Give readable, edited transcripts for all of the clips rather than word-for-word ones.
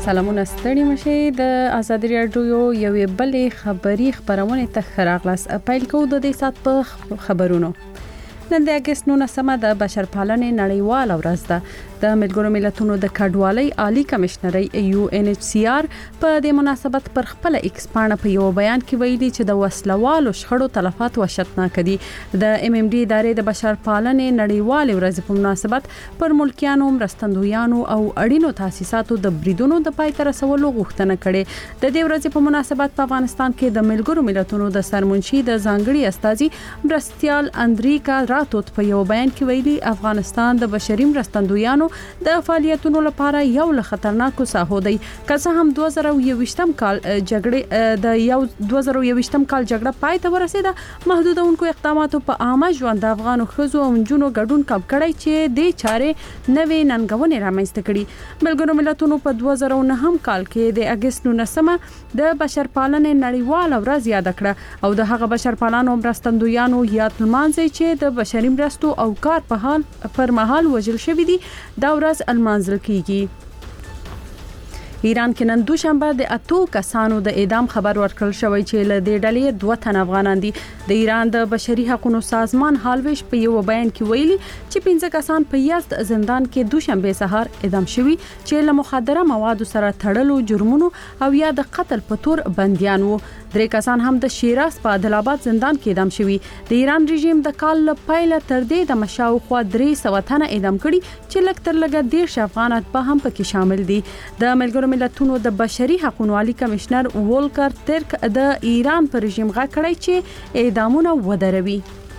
سلامونه ستړي مشه د ازادي راډیو یوې بلې خبری خبرونه ته خراغلاس پیل کوو د دې سات په خبرونو. نن د اگست 19 د بشرپالنې نړیواله ورځ ده. د ملګرو ملتونو د کډوالۍ عالی کمشنري UNHCR په دې مناسبت پر خپل ایکس پاڼه په یو بیان کې ویلي چې د وسلوالو شخړو تلفات وحشتناک دي. د MMD ادارې د بشرپالنې نړیواله ورځ په مناسبت پر ملکیانو، مرستندویانو او اړینو تاسیساتو د بریدونو د پای ته رسولو غوښتنه کړې. د دې ورځې په مناسبت په افغانستان کې د ملګرو ملتونو د سرمنشي د ځانګړي استازي مرستيال اندریکا راتوت په یو بیان کې ویلي افغانستان د بشري مرستندویانو د فعالیتونو لپاره یو له خطرناکو ساحو دی. که څه هم 2021م کال جګړه پای ته ورسېده، محدودونکو اقداماتو په عامه ژوند د افغانو ښځو او نجونو ګډون کم کړی چې د چارې نوې ننګونې رامنځته کړي. ملګرو ملتونو په 2009م کال کې د اگست 19 د بشرپالنې نړیواله ورځ یاد کړه او د هغه بشرپالانو مرستندویانو یاد لمانځي چې د بشري مرستو او کار پر مهال وژل شوی دي. دا ورځ المنځل کیږي. ایران کې نن دوشنبه د 8 کسانو د اعدام خبر ورکړل شوی چې له دې ډلې 2 تن افغانان دي. د ایران د بشري حقوقو سازمان حالویش په یو بیان کې ویلي چې 15 کسان په یزد زندان کې دوشنبه سهار اعدام شوي چې له مخدره موادو سره تړلو جرمونو او یا د قتل په تور بنديان وو. 3 کسان هم د شیراز په عادل آباد زندان کې اعدام شوي. د ایران رژیم د کال پیل تر دې د مشاوخوا 300 تنه اعدام کړي چې لږ تر لږه 10 افغانات به هم پکې شامل دي. د ملګرو ملتونو د بشري حقوقو عالی کمشنر وولکر ترک د ایران پر رژیم غږ کړی چې اعدامونه ودروي.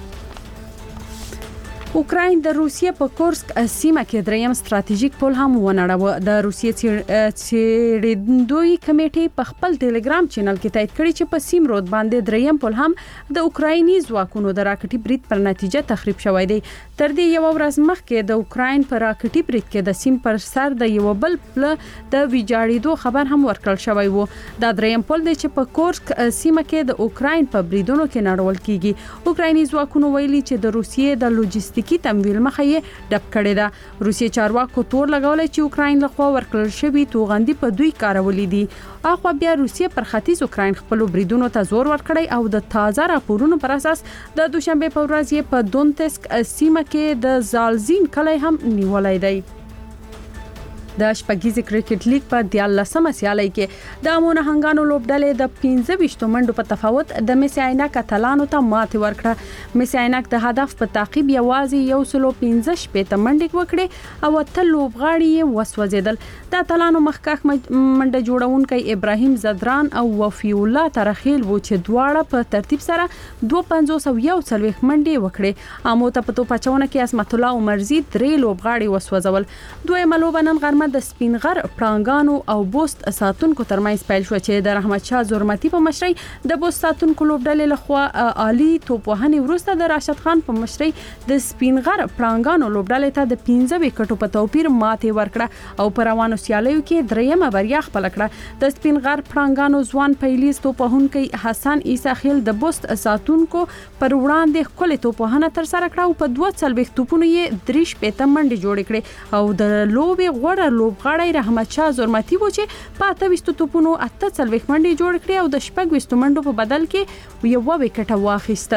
اوکراین د روسیې په کورسک سیمه کې دریم ستراتیژیک پل هم ونړاوه. د روسیې څېړندوی کمیټې په خپل ټلګرام چینل کې تایید کړی چې په سیم رود باندې دریم پل هم د اوکرایني ځواکونو د راکټي برید پر نتیجه تخریب شوی دی. تر دې یو ورځ مخکې د اوکراین پر راکټي برید کې د سیم پر سر د یو بل پل د ویجاړېدو خبر هم ورکړل شوی وو. دا دریم پل دی چې په کورسک سیمه کې د اوکراین په بریدونو کې نړول کیږي. اوکرایني ځواکونو ویلي چې د روسیې د لوجستیک کی تمویل مخه یې ډب کړی دا. روسیې چارواکو تور لګولای چې اوکراین لخوا ورکړل شوی توغندي په دوی کارولې دي. اخو بیا روسیې پر ختیځ اوکراین خپل بریدونو ته زور ورکړی او د تازه راپورونو پر اساس د دوشنبه په ورځ یې په دونتسک سیمه کې د زالزین کلی هم نیولای دی. د شپږیزې کرکټ لیګ په 14مه سیالۍ کې د امونهنګانو لوبډلې د 15 منډو په تفاوت د مسی عینک اتلانو ته ماتې ورکړه. مسی عینک د هدف په تعقیب یوازې 115 منډې وکړې او تل لوبغاړي یې وسوځیدل. د اتلانو مخکښ منډه جوړونکي ابراهیم زدران او وفي الله ترخیل وو چې دواړه په ترتیب سره 251 منډې وکړې. امو ته په توپ اچونه کې اسمت الله عمرزي 3 لوبغاړي وسوځول. دویمه لوبه نن غرمه د سپینغر پړانګانو او بوست ساتونکو ترمنځ پیل شو چې د رحمت شاه زورمتی په مشرۍ د بوست ساتونکو لوبډلې لخوا عالی توپ وهنې وروسته د راشد خان په مشرۍ د سپینغر پړانګانو لوبډلې ته د 15 وکټو په توپیر ماتې ورکړه او په روانو سیالیو کې دریمه بریا خپل کړه. د سپینغر پړانګانو ځوان پیلیز توپ وهونکی حسن عیسی خیل د بوست ساتونکو پر وړاندې خپل توپ وهنه تر سره کړه او په 2 توپونو یې 3 منډې جوړې کړې او د لوبې غوړه لوبغاړی رحمت شاه زورمتی و چې په 28 توپونو 48 منډې جوړ کړې او د 20 منډو په بدل کې یو وکټ واخیسته.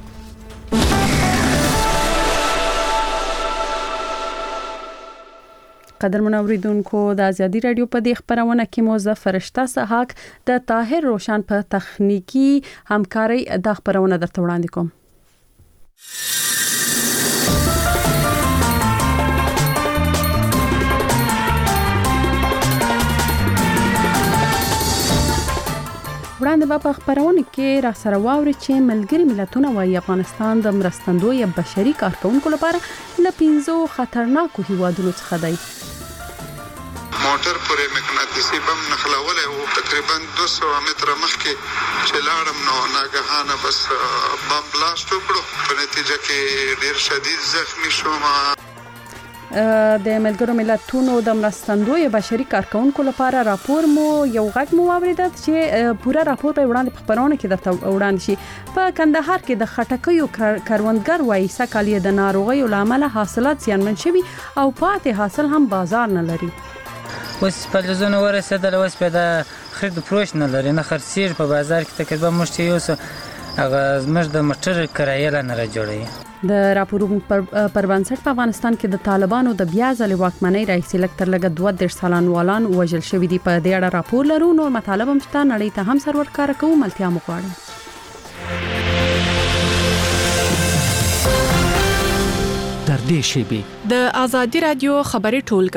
قدرمن اوریدونکو، د ازادي رادیو په دې خبرونه کې مو فرشته سحاق د طاهر روشن په تخنیکی همکاري د خبرونه درته وړاندې کوم. وړاندې په خبرونه کې را سره واوري چې ملګری ملتونه وايي افغانستان د مرستندوی بشري کارکونکو لپاره له 15 خطرناکو هیوادونو څخه دی. موټر پرې مقناطیسي بم نخلوله او تقریبا 200 متره مخکې چې لاړم نو ناګهانه بس بم بلاست وکړو، په نتیجه کې ډیر شدید زخمی شوم. د ملګرو ملتونو د مرستندوی بشري کارکونکو لپاره راپور مو یو غږ مو اوریدل چې پوره راپور په وړاندې په خبرونه کې درته وړاندې شي. په کندهار کې د خټکیو کروندګر وایي سکه‌لې د ناروغیو لامل حاصلات زیانمن شوي او پاتې حاصل هم بازار نه لري. اوس فلزونه ورسېدل، اوس په د خرید فروش نه لري، نه خرڅېږي په بازار کې. تقریبا موږ چې یو څه هغه زموږ د موټر کرایه لا نه راجوړوي. د راپورونو پر بنسټ په افغانستان کې د طالبانو د بیا ځلې واکمنۍ راهیسې لږ تر لږه 32 سالان وژل شوي دي. په دې اړه راپور لرو. نور مطالب هم شته، نړۍ ته هم سر ورکاره کوو. ملتیا مو غواړو. تر دې شیبې د آزادي رادیو خبري ټولګه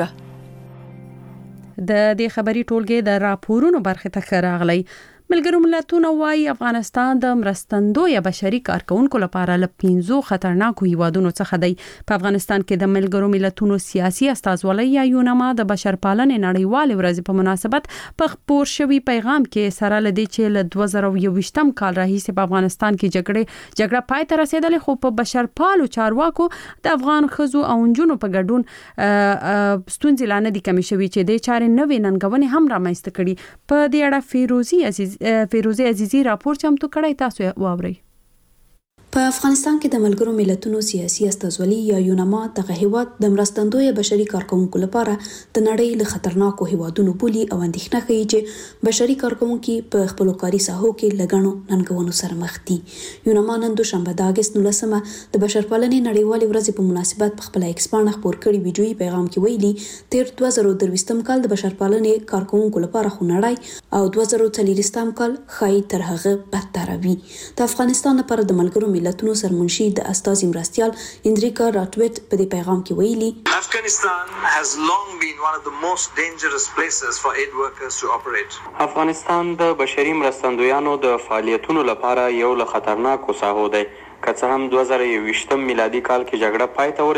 د دې خبري ټولګې د راپورونو برخه ته راغلي. ملګرو ملتونو وايي افغانستان د مرستندوی بشري کارکونکو لپاره له 15 خطرناکو هیوادونو څخه دی. په افغانستان کې د ملګرو ملتونو سیاسي استازولۍ یا یونما د بشرپالنې نړیوال ورځ په مناسبت په خبر شوی پیغام کې سره لدی چې له 2021م کال راهیسې په افغانستان کې جګړه پای ته رسیدلې، خو په بشرپالو چارواکو د افغان خزو او نجونو په ګډون ستونزې لا نه دي کمې شوي چې د چارې نوې ننګونې هم رامنځته کړي. په دې اړه فیروزه عزیزی راپور چمتو کړی، تاسو واورئ. په افغانستان کې د ملګرو ملتونو سیاسي استازولي یا یونما دغه هیواد د مرستندوی بشري کارکونکو لپاره د نړۍ له خطرناکو هیوادونو بولی او اندېښنه کوي چې بشري کارکونکو په خپل کاري ساحو کې لګڼو ننګونو سره مخ دي. یونما نن دوشنبه د اگست 19 د بشرپالنې نړیوال ورځ په مناسبت په خپل ایکس باندې خبر کړی ویډیويي پیغام کې ویلي تیر 2023م کال د بشرپالنې کارکونکو لپاره خو نړۍ او 2040م کال خای تر هغه بدتر وي. د افغانستان لپاره د ملګرو ملتونو سرمنشي د استازي مرستيال اندریکا راټویټ په دې پیغام کې ویلي Afghanistan has long been one of the most dangerous places for aid workers to operate. افغانستان د بشري مرستندویانو د فعالیتونو لپاره یو له خطرناکو ساحو دی. که څه هم 2021 میلادي کال کې جګړه پای ته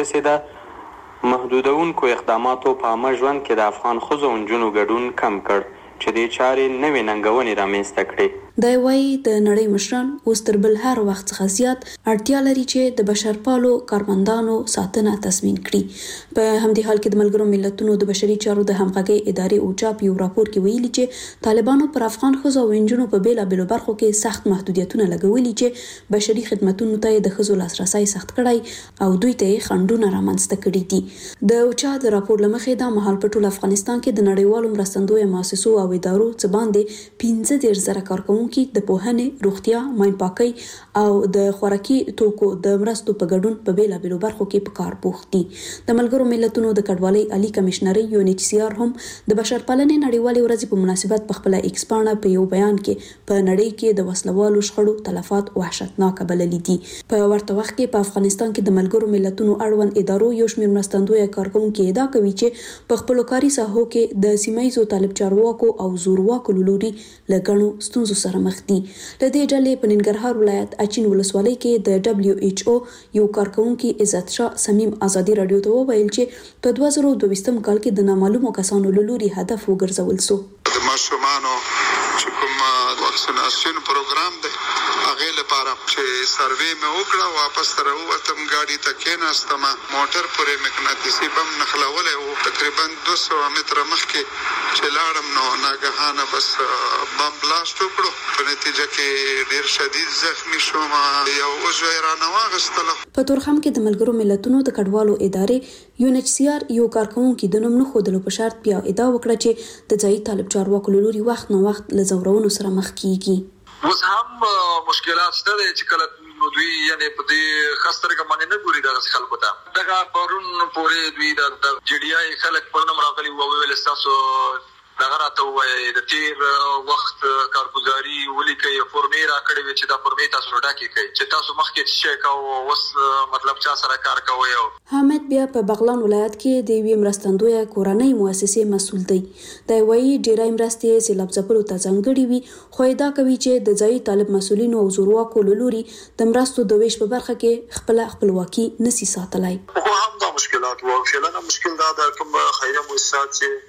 ورسېده، محدودونکو اقداماتو په عامه ژوند کې د افغان ښځو او نجونو ګډون کم کړ چې د چارې نوې ننګونې رامنځته کړې. دا وایي د نړۍ مشران اوس تر بل هر وخت څخه زیات اړتیا لري چې د بشرپالو کارمندانو ساتنه تضمین کړي. په همدې حال کې د ملګرو ملتونو د بشري چارو د همغږۍ ادارې اوچاپ یو راپور کې ویلي چې طالبانو پر افغان ښځو او نجونو په بیلابېلو برخو کې سخت محدودیتونه لګولي چې بشري خدماتو ته د ښځو لاسرسي سخت کړی او دوی ته خنډونه رامنځته کړي دي. د اوچا د راپور لمخې د مهال په ټول افغانستان کې د نړیوالو مرستندوی مؤسسو او ادارو څخه باندې 15,000 کارکونکو د پوهنې، روغتیا، ماین پاکي او د خوراکي توکو د مرستو په ګډون په بیلابېلو برخو کې په کار بوخت دي. د ملګرو ملتونو د کډوالۍ عالی کمشنري UNHCR هم د بشرپالنې نړیوالې ورځې په مناسبت په خپل ایکس باندې په یو بیان کې په نړۍ کې د وسلوالو شخړو تلفات وحشتناک بللي دي. په ورته وخت کې په افغانستان کې د ملګرو ملتونو اړوند ادارو یو شمېر مرستندوی کارکونکو ادعا کوي چې په خپل کاري ساحو کې د سیمایي طالب چارواکو او زورواکو لوري لګڼو ستونزو سره مخ دي. لدې ډلې په ننګرهار ولایت اچین ولسوالۍ کې د WHO یو کارکونکي عزت شاه سمیم آزادي رادیو ته وویل چې په 2022م کال کې د نامعلومو کسانو لوري هدف وګرځول شو. د ماشومانو چې کوم واکسیناسیون پروګرام دی هغه لپاره چې سروې مې وکړه، واپس تر وختم گاډي ته کېناستم، موټر پورې مقناطیسي بم نخلولې او تقریبا 200 متره مخکې چې لاړم نو ناګهانه بس بم بلاست وکړو. په نتیجه کې ډیر شدید زخمی شوم، یو عضو یې رانه واغستلو. په تورخم کې د ملګرو ملتونو د کډوالو ادارې UNHCR یو کارکونکي د نوم نه ښودلو په شرط بیا ادعا وکړه چې د ځایي طالب چارواکو لوري وخت نه وخت له ځورونو سره مخ کیږي. اوس هم مشکلات شته چې کله دوی یعنی په دې خاصره باندې نه ګوري د خلکو ته. دغه پرون پورې دوی د جډیای خلک په نوم راغلي او ویل تاسو دغه راته وایي د تیر وخت کارګزاري ولیکي فورمې راکړې وي چې دا فورمې تاسو ډاکې کوي چې تاسو مخکې څه کوو اوس مطلب چا سره کار کوي. حامد بیا په بغلان ولایت کې د وی مرستندوی کورنۍ مؤسسې مسول دی. دا وایي ډیرای مرستې سیلاب ځپلو ته ځانګړي وي، خو دا کوي چې د ځای طالب مسولینو او زورواکو لوري د مرستو د ویش په برخه کې خپلواکي نسی ساتلای. خو هم دا مشکلات وو، شلنه مشکل دا د کوم خیریه مؤسسات چې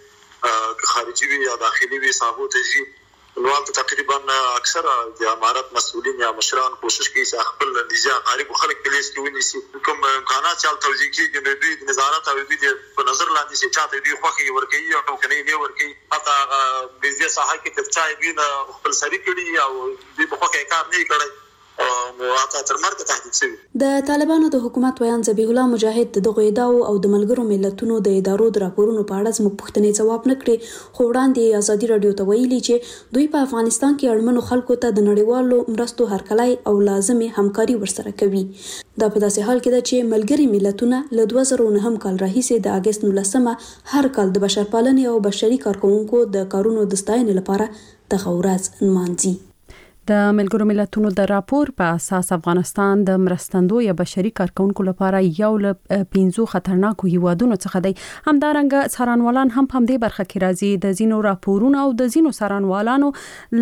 خارجي وي یا داخلي وي صاحبو ته جي نو تقریبا اکثره د امارات مسؤلین یا مشران کوشش کوي چې خپل نتیجه غریب خلک په لیست کې ونیسي، کوم امکانات چې توجیه کیږي د دوی نظارت او دوی په نظر لاندې چې چاته دوی خوخي ورکوي او کني نه ورکوي. حتی بيزي صحه کې ترچا وي خپل سړي کړي او دوی په خوخه کار نه کوي. واقع تر مرګ تهدید شوی. د طالبانو د حکومت ویان ذبیح الله مجاهد دغه ادعاو او د ملګرو ملتونو د ادارو د راپورونو په اړه زموږ پوښتنې ځواب نه کړي، خو وړاندې ازادي رادیو ته ویلي چې دوی په افغانستان کې اړمنو خلکو ته د نړیوالو مرستو هرکلی او لازمي همکاري ورسره کوي. دا په داسې حال کې ده چې ملګري ملتونه له 2009 کال راهیسې د اگست 19 هر کال د بشرپالنې او بشري کارکونکو د کارونو د ستاینې لپاره دغه ورځ نمانځي. د ملګرو ملتونو د راپور په اساس افغانستان د مرستندوی بشري کارکونکو لپاره یو له 15 خطرناکو هیوادونو څخه دی. همدارنګه څارنوالان هم په دې برخه کې راځي. د زینو راپورونو او د زینو څارنوالانو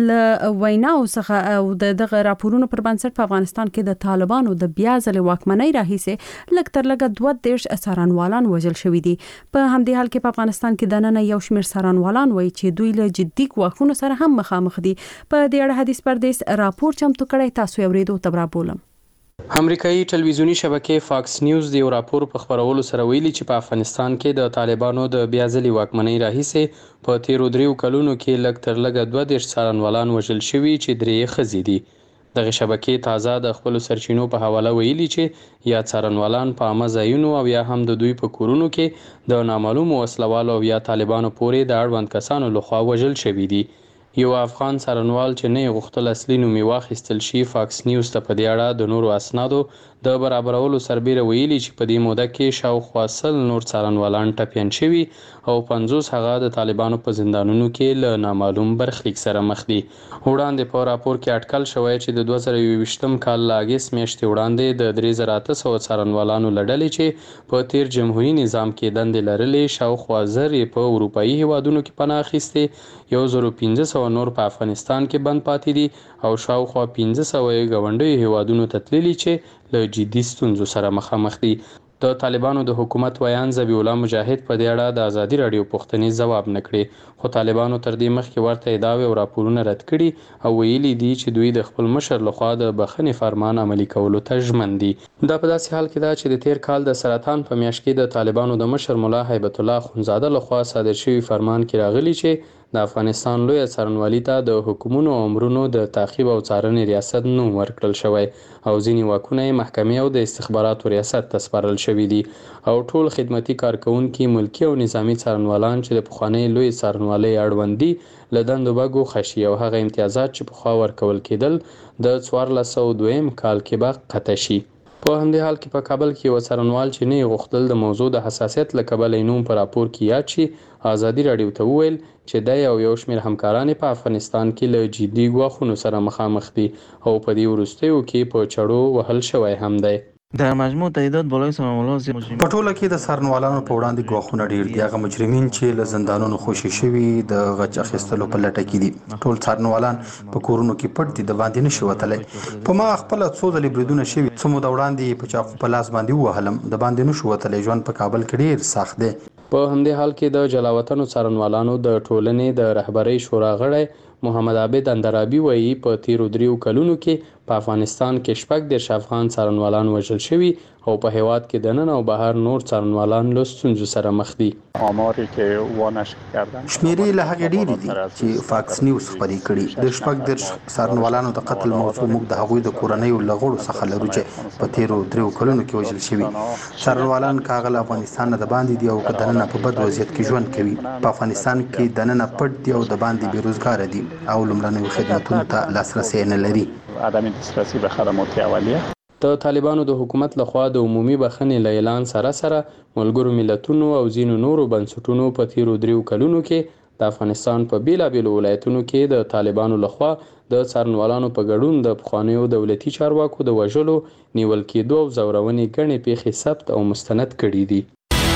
له ویناو څخه او دغه راپورونو پر بنسټ په افغانستان کې د طالبانو د بیا ځل واکمنۍ راهیسې لږ تر لږه 22 څارنوالان وژل شوي دي. په همدې حال کې په افغانستان کې د نن یو شمېر څارنوالان وایي چې دوی له جدي ګواښونو سره هم مخامخ دي. په دې اړه حدیث پردیس راپور چمتو کړی، تاسو اوریدو تبرا بولم. امریکایي ټلویزیونی شبکې فاکس نیوز د یو راپور په خبرولو سره ویلي چې په افغانستان کې د طالبانو د بیا ځلې واکمنۍ راهیسې په تیرو 3 کلونو کې لږ تر لږه 22 څارنوالان وژل شوي چې 3 ښځې دي. دغه شبکې تازه د خپل سرچینو په حواله ویلي چې یا څارنوالان په عامه ځایونو او یا هم د دوی په کورونو کې د نامعلومو وسلوالو او یا طالبانو پورې د اړوند کسانو لخوا وژل شوي دي. یو افغان څارنوال چې نه غوښتل اصلي نوم یې واخیستل شي فاکس نیوز ته په دې اړه د نورو اسنادو د برابرولو سربیره ویلي چې په دې موده کې شاوخوا 100 نور څارنوالان ټپیان شوي او 50 هغه د طالبانو په زندانونو کې له نامعلوم برخلیک سره مخ دي. وړاندې په راپور کې اټکل شوی چې د 2021 کال له اگست میاشتې وړاندې د 3800 څارنوالانو لړلې چې په تیر جمهوریت نظام کې دندې لرلې شاوخوا 1000 په اروپایي هیوادونو کې پناه اخیستې، 1500 نور په افغانستان کې بند پاتې دي او شاوخوا 1500 غونډي هیوادونو ته تللي چې له جدي ستونزو سره مخامخ دي. د طالبانو د حکومت ویان ذبیح الله مجاهد په دې اړه د ازادي رادیو پوښتنې ځواب نه کړي، خو طالبانو تر دې مخکې ورته ادعاوې او راپورونه رد کړي او ویلي دي چې دوی د خپل مشر لخوا د بخښنې فرمان عملي کولو ته ژمن دي. دا په داسې حال کې ده چې د تیر کال د سرطان په میاشت کې د طالبانو د مشر ملا هیبت الله خونزاده لخوا صادر شوی فرمان کې راغلی چې د افغانستان لوی څارنوالي ته د حکومتونو او امرونو د تعقیب او څارنې ریاست نوم ورکړل شوی او ځینې واکونه محکمې او د استخباراتو ریاست ته سپارل شوي دي او ټول خدمتي کارکونکي ملکی او نظامی څارنوالان چې د پخوانۍ لوی څارنوالۍ اړوند دي له دندو به ګوښه شي او هغه امتیازات چې پخوا ورکول کېدل د 1402 کال کې به قطع شي. په همدې حال کې په کابل کې یو څارنوال چې نه غوښتل د موضوع د حساسیت له کبله نوم په راپور کې یاد شي ازادي رادیو ته وویل چې د یو شمېر همکاران په افغانستان کې له جدي ګواښونو سره مخامخ دي او په دې وروستیو کې په چړو وهل شوی هم دی. در مجموع تعداد بالای سمامولان په ټوله کې د څارنوالانو په وړاندې ګواښونه ډیر دي. هغه مجرمین چې له زندانونو خوشي شوي د غچ اخیستلو په لټه کې دي. ټول څارنوالان په کورونو کې پټ دي، د باندې نشي وتلی. په ما خپل څو ځلې بریدونه شوي، څه موده وړاندې په چاقو په لاس باندې ووهلم، د باندې نشو وتلی. ژوند په کابل کې ډیر سخت دی. په همدې حال کې د جلاوطنو څارنوالانو د ټولنې د رهبرۍ شورا غړی محمد عابد اندرابي وایي په تیرو 3 کلونو کې په افغانستان کې 14 افغان څارنوالان وژل شوي او په هیواد کې د نن او بهر نور څارنوالان له ستونزو سره مخ دي. آماری که وانشر کردن شمیرې له هغې ډېرې دي چې فاکس نیوز خپرې کړي. د 14 څارنوالانو د قتل موضوع موږ د هغوی د کورنیو له غړو څخه لرو چې په تیرو 3 کلونو کې وژل شوي. څارنوالان که هغه له افغانستان نه د باندې دي او که دننه په بد وضعیت کې ژوند کوي. په افغانستان کې دننه پټ دي او د باندې بېروزګاره دي او لومړنیو خدمتونو ته لاسرسی نه لري. عدم دسترسی به خدمات اولیه. د طالبانو د حکومت لخوا د عمومي بخښنې له اعلان سره ملګرو ملتونو او ځینو نورو بنسټونو په تیرو 3 کلونو کې د افغانستان په بیلابیلو ولایتونو کې د طالبانو لخوا د څارنوالانو په ګډون د پخوانیو دولتي چارواکو د وژلو، نیول کېدو او ځورونې ګڼې پیښې ثبت او مستند کړي دي.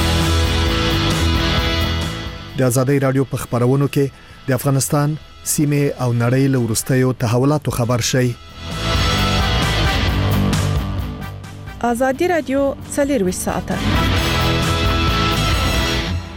د ازادي رادیو په خبرونو کې د افغانستان سیمه او نړۍ له وروستیو تحولاتو خبر شي. ازادي رادیو 24 ساعته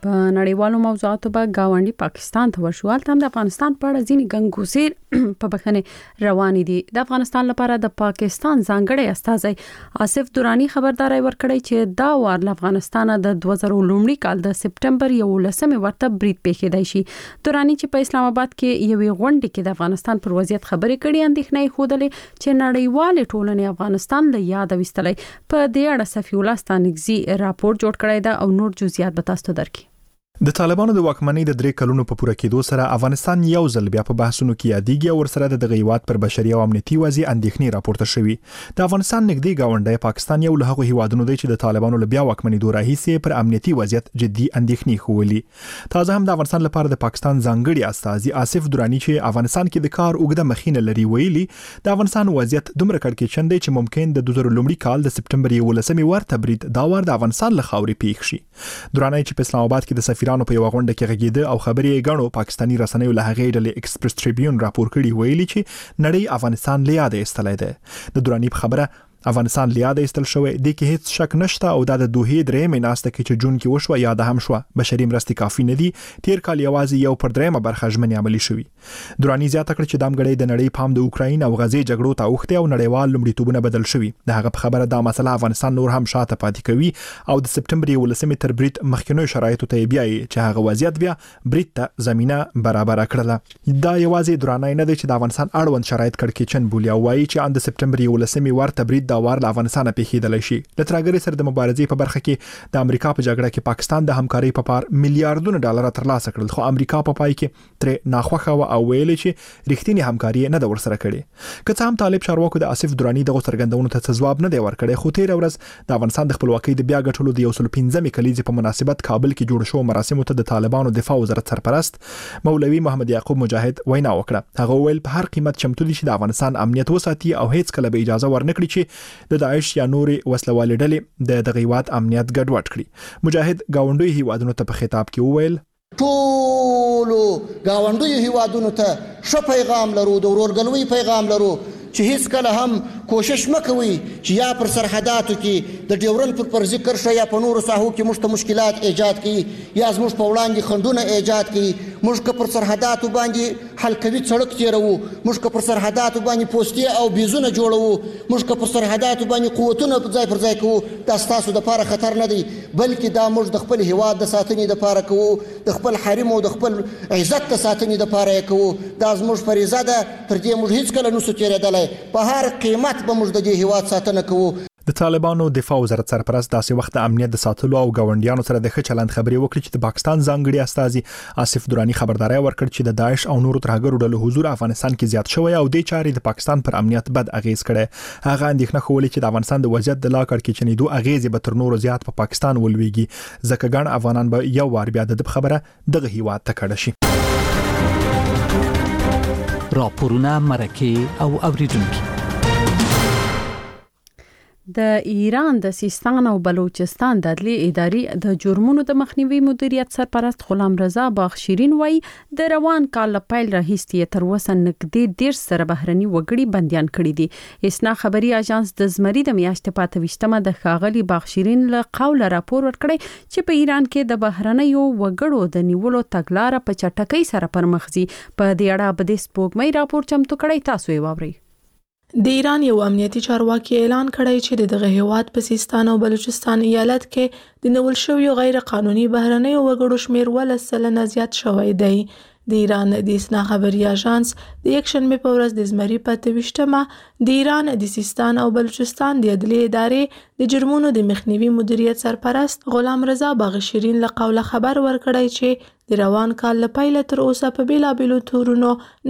په نړیوالو موضوعاتو به گاونډي پاکستان ته ورشو. تم د افغانستان په اړه ځینې ګنګوسیر په بخنه روان دي. د افغانستان لپاره د پاکستان ځانګړی استازی آصف درانی خبرداري ورکړی چې دا وار له افغانستان د 2019 کال د سپټمبر 11 ورته برید پیښیدای شي. درانی چې په اسلام آباد کې یوې غونډې کې د افغانستان پر وضعیت خبرې کړې اندېښنې خوده چې نړیوال ټولنې افغانستان له یاد وستلې. په دې اړه صفی الله ستانګزي راپور جوړ کړی دا او نور جزئیات به تاسو ته درکړي. د طالبانو د واکمنۍ د 3 کلونو په پوره کېدو سره افغانستان یو ځل بیا په بحثونو کې یادېږي او ورسره د غیوات پر بشري او امنیتي وضعیت اندېښنې راپورته شوې. د افغانستان نږدې گاونډي پاکستان یو له هغو هیوادونو دی چې د طالبانو له بیا واکمنۍ دوه راهیسې پر امنیتي وضعیت جدي اندېښنې خولي. تازه هم د افغانستان لپاره د پاکستان ځانګړي استازي آصف درانی چې افغانستان کې د کار اوږده مخینه لري ویلي د افغانستان وضعیت دومره کړکېچن دی چې ممکن د 2019 کال د سپټمبر 11 ورته برید دا ور د افغانستان له خاورې پیښ شي. درانی چې په اسلام آباد کې د سفیرانو په یو غونډه غږیده او خبرې غاڼو پاکستانی رسنیو له هغې ډلې ایکسپریس ټریبیون راپور کړی ویلي چې نړۍ افغانستان له یاد ایستلای دی. د درانی په خبره افغانستان له یاد ایستل شوی د کې هیڅ شک نشته او د دوه درې میناسته کې چې جون کې وشو یاد هم شو. بشري مرستې کافي نه دي. تیر کال یوازې یو پر درېمه برخه ژمنې عملی شوې. درانی زیاته کړ چې دامګړې د نړۍ پام د اوکراین او غزې جګړو ته اوخته او نړیوال لومړیتوبونه بدل شوي. د هغه په خبره دا مسله افغانستان نور هم شاته پاتې کوي او د سپټمبر 11 تر برید مخکینو شرایطو ته بیاي چې هغه وضعیت بیا برید ته زمينه برابر کړله. دا یوازې درانی نه دی چې د افغانستان اړوند شرایط کړکېچن بولي او وايي چې د سپټمبر 11 ورته برید دا وار له افغانستان پیښیدل شي. د ترګری سره د مبارزې په برخه کې د امریکا په جګړه کې پاکستان د همکاري په پار میلیارډونو ډالر ترلاسه کړل خو امریکا په پای کې تر ناخوخه او ویل چې رښتینی همکاري نه د ورسره کړي. که څه هم طالب چارواکو د آصف درانی د څرګندونو ته ځواب نه دی ورکړی خو تیر ورځ د افغانستان د خپلواکۍ د بیا ګټلو د 115 کلیزې په مناسبت کابل کې جوړ شو مراسمو ته د طالبانو دفاع وزارت سرپرست مولوي محمد یعقوب مجاهد وینا وکړه. هغه ویل په هر قیمت چمتو دي چې د افغانستان امنیت وساتي او هیڅ کله به اجازه ورنکړي چې د داعش یا نورې وسلوالې ډلې د غیوات امنیت ګډوډ کړي. مجاهد گاونډي هیوادونو ته په خطاب کې وویل ټول گاونډي هیوادونو ته ښه پیغام لرو د ورورګلوي پیغام لرو چې هیڅ کله هم کوشش مکوي چې یا پر سرحداتو کې د ډیورن پر ذکر شي یا په نورو ساحو کې مشته مشکلات ایجاد کړي یا زموږ په وړاندې خندونه ایجاد کړي. موږ که پر سرحداتو باندې حلقوي سړک تیرو موږ که پر سرحداتو باندې پوستې او بیزونه جوړو موږ که پر سرحداتو باندې قوتونه ځای پر ځای کوو دا ستاسو د لپاره خطر نه دی بلکې دا موږ د خپل هیواد د ساتنې لپاره کوو د خپل حریم او د خپل عزت د ساتنې لپاره کوو. دا زموږ فریضه ده تر دې موږ هیڅ کله نشو تیرېدلی په هر قیمت به موږ د دې هیواد ساتنه کوو. د طالبانو دفاع وزارت سرپرست داسې وخت امنیت د ساتلو او گاونډیانو سره د ښه چلند خبرې وکړي چې د پاکستان ځانګړي استازي آصف درانی خبرداري ورکړ چې د داعش او نورو ترهګرو ډلو حضور افغانستان کې زیات شوی او د چارې د پاکستان پر امنیت بد اغیز کړي. هغه اندېښنه خولي چې د افغانستان د وضعیت د لا کړکېچنې دوه اغیز به تر نورو زیات په پاکستان ولويږي ځکه ګڼ افغانان به یو وار بیا د خبره دغه هیواد ته کډه شي. راپورونه مرکه او اوریدونکو د ایران د سیستان او بلوچستان د عدلي ادارې د جرمونو د مخنیوي مدیریت سرپرست غلام رضا باغشیرین وایي د روان کال پیل راهیسې تر اوسه نږدې 10 سره بهرني وګړي بنديان کړي دي. اسنا خبري اژانس د زمری د میاشتې په 28مه د ښاغلي باغشیرین له قوله راپور ورکړی چې په ایران کې د بهرنیو وګړو د نیولو تګلارې په چټکۍ سره پرمخځي. په دې اړه به د سپوږمۍ راپور چمتو کړی تاسو یې واورئ. د ایران یو امنیتي چارواکي اعلان کړی چې دغه هیواد په سیستان او بلوچستان ایالت کې د نیول شویو غیر قانوني بهرنیو وګړو شمیر 10% زیات شوی دی. د ایران د اسنا خبري اژانس د یکشنبه په ورځ د زمری په 28مه د ایران د سیستان او بلوچستان د عدلي ادارې د جرمونو د مخنیوي مدیریت سرپرست غلام رضا باغشیرین له قوله خبر ورکړی چې د روان کال له پیله تر اوسه په بیلابیلو تورونو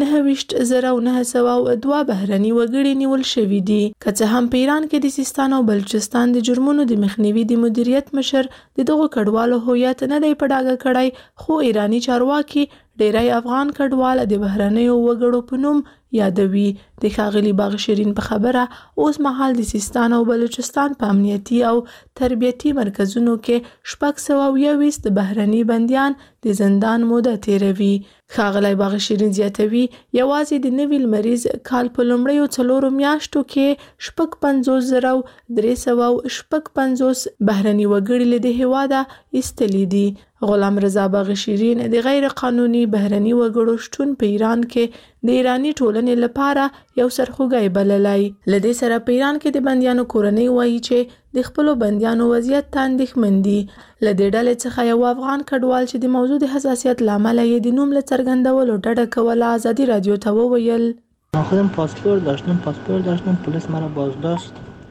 9,902 بهرني وګړي نیول شوي دي. که څه هم په ایران کې د سیستان او بلوچستان د جرمونو د مخنیوي د مدیریت مشر د دغو کډوالو هویت نه دی په ډاګه کړی خو ایرانی چارواکي ډیری افغان کډوال د بهرنیو وګړو په نوم یادوي. د ښاغلي باغشیرین په خبره اوس مهال د سیستان او بلوچستان په امنیتي او تربیتي مرکزونو کې 620 د بهرني بنديان د زندان موده تیروي. ښاغلی باغ شیرین زیاتوي یوازې د نوي لمریز کال په لومړیو 4 میاشتو کې 55,356 بهرني وګړي له دې هیواده ایستلي دي. غلام رضا باغ شیرین د غیر قانوني بهرني وګړو شتون په ایران کې د ایرانی ټولنې لپاره یو سرخوږی بللی. له دې سره په ایران کې د بندیانو کورنۍ وایي چې د خپلو بندیانو وضعیت ته اندېښمن دي. له دې ډلې څخه یو افغان کډوال چې د موضوع د حساسیت له امله یې د نوم له څرګندولو ډډه کوله ازادي رادیو ته وویل: خودم پاسپورت داشتم پلیس مرا بازداشت.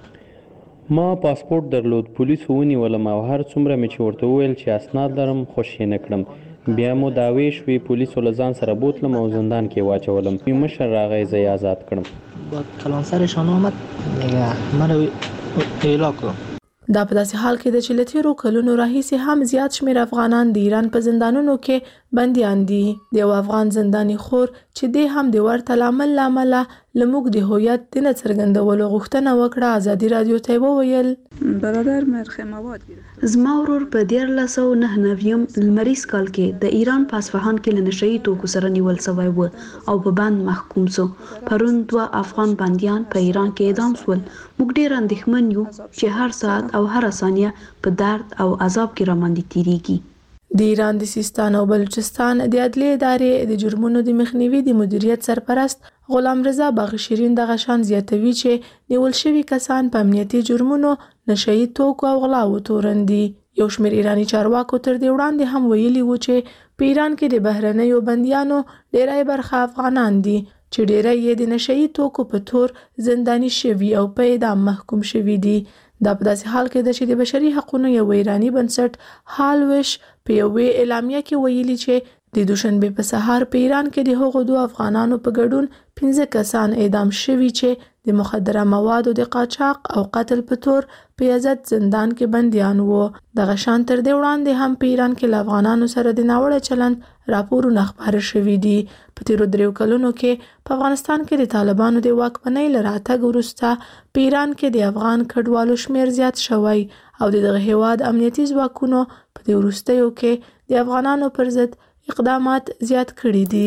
ما پاسپورت درلود، پولیس ونیولم او هر څومره مې چې ورته وویل چې اسناد لرم خوشې نه کړم. بیا مو دعوې شوې، پولیسو له ځان سره بوتلم او زندان کې واچولم. مشر راغی، زه یې آزاد کړم. با کلانسرشان آمد میگه منو اعلا کن. دا په داسې حال کې ده چې له تېرو کلونو راهیسې هم زیات شمېر افغانان د ایران په زندانونو کې بندیان دي. د یو افغان زنداني خور چې دی هم د ورته لامل له امله له موږ د هویت د نه څرګندولو غوښتنه وکړه. ازادي رادیو ته وویل: برادر مرخ مواد گرفت. زما ورور په 1999 لمریز کال کې د ایران په اصفهان کې له نشهیي توکو سره نیول شوی و او په بند محکوم شو. پرون 2 افغان بندیان په ایران کې اعدام شول. موږ ډېر اندېښمن یو چې هر ساعت او هر ثانیه په درد او عذاب کې راماندې تیریږي. د ایران د سیستان او بلوچستان د عدلیې ادارې د جرمونو د مخنیوي د مدیریت سرپرست غلام رضا باغ شیرین دغه شان زیاتوي چې نیول شوي کسان په امنیتي جرمونو، نشهیي توکو او غلاو تورن دي. یو شمېر ایراني چارواکو تر دې وړاندې هم ویلي وو چې په ایران کې د بهرنیو بندیانو ډېری برخه افغانان دي چې ډېری یې د نشهیي توکو په تور زنداني شوي او په اعدام محکوم شوي دي. دا په داسې حال کې ده چې د بشري حقونو یو ایرانی بنسټ هالوش په یوې اعلامیه کې ویلي چې د دوشنبه په سهار په ایران کې د هغو 2 افغانانو په ګډون 15 کسان اعدام شوي چې د مخدره موادو د قاچاق او قتل په تور په یزد زندان کې بندیان وو. دغه شان تر دې وړاندې هم په ایران کې له افغانانو سره د ناوړه چلند راپورونه خپاره شوي دي. په تیرو 3 کلونو کې په افغانستان کې د طالبانو د واکمنۍ له راتګ وروسته په ایران کې د افغان کډوالو شمېر زیات شوی او دغه هیواد امنیتي ځواکونو په دې وروستیو کې د افغانانو پر ضد اقدامات زیات کړي دي.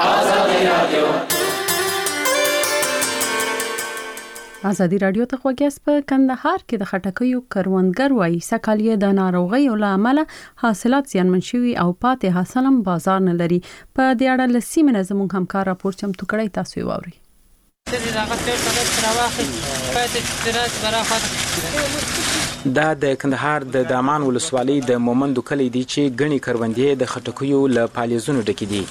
ازادي رادیو ته خوږیاست. په کندهار کې د خټکیو کروندګر وایي سکهال یې د ناروغیو له امله حاصلات زیانمن شوي او پاتې حاصل هم بازار نه لري. په دې اړه له سیمې نه زموږ همکار راپور چمتو کړی، تاسو یې واورئ. دا د کندهار د دامان ولسوالۍ د مومندو کلی دی چې ګڼې کروندې د خټکیو له پالیزونو ډکې دي.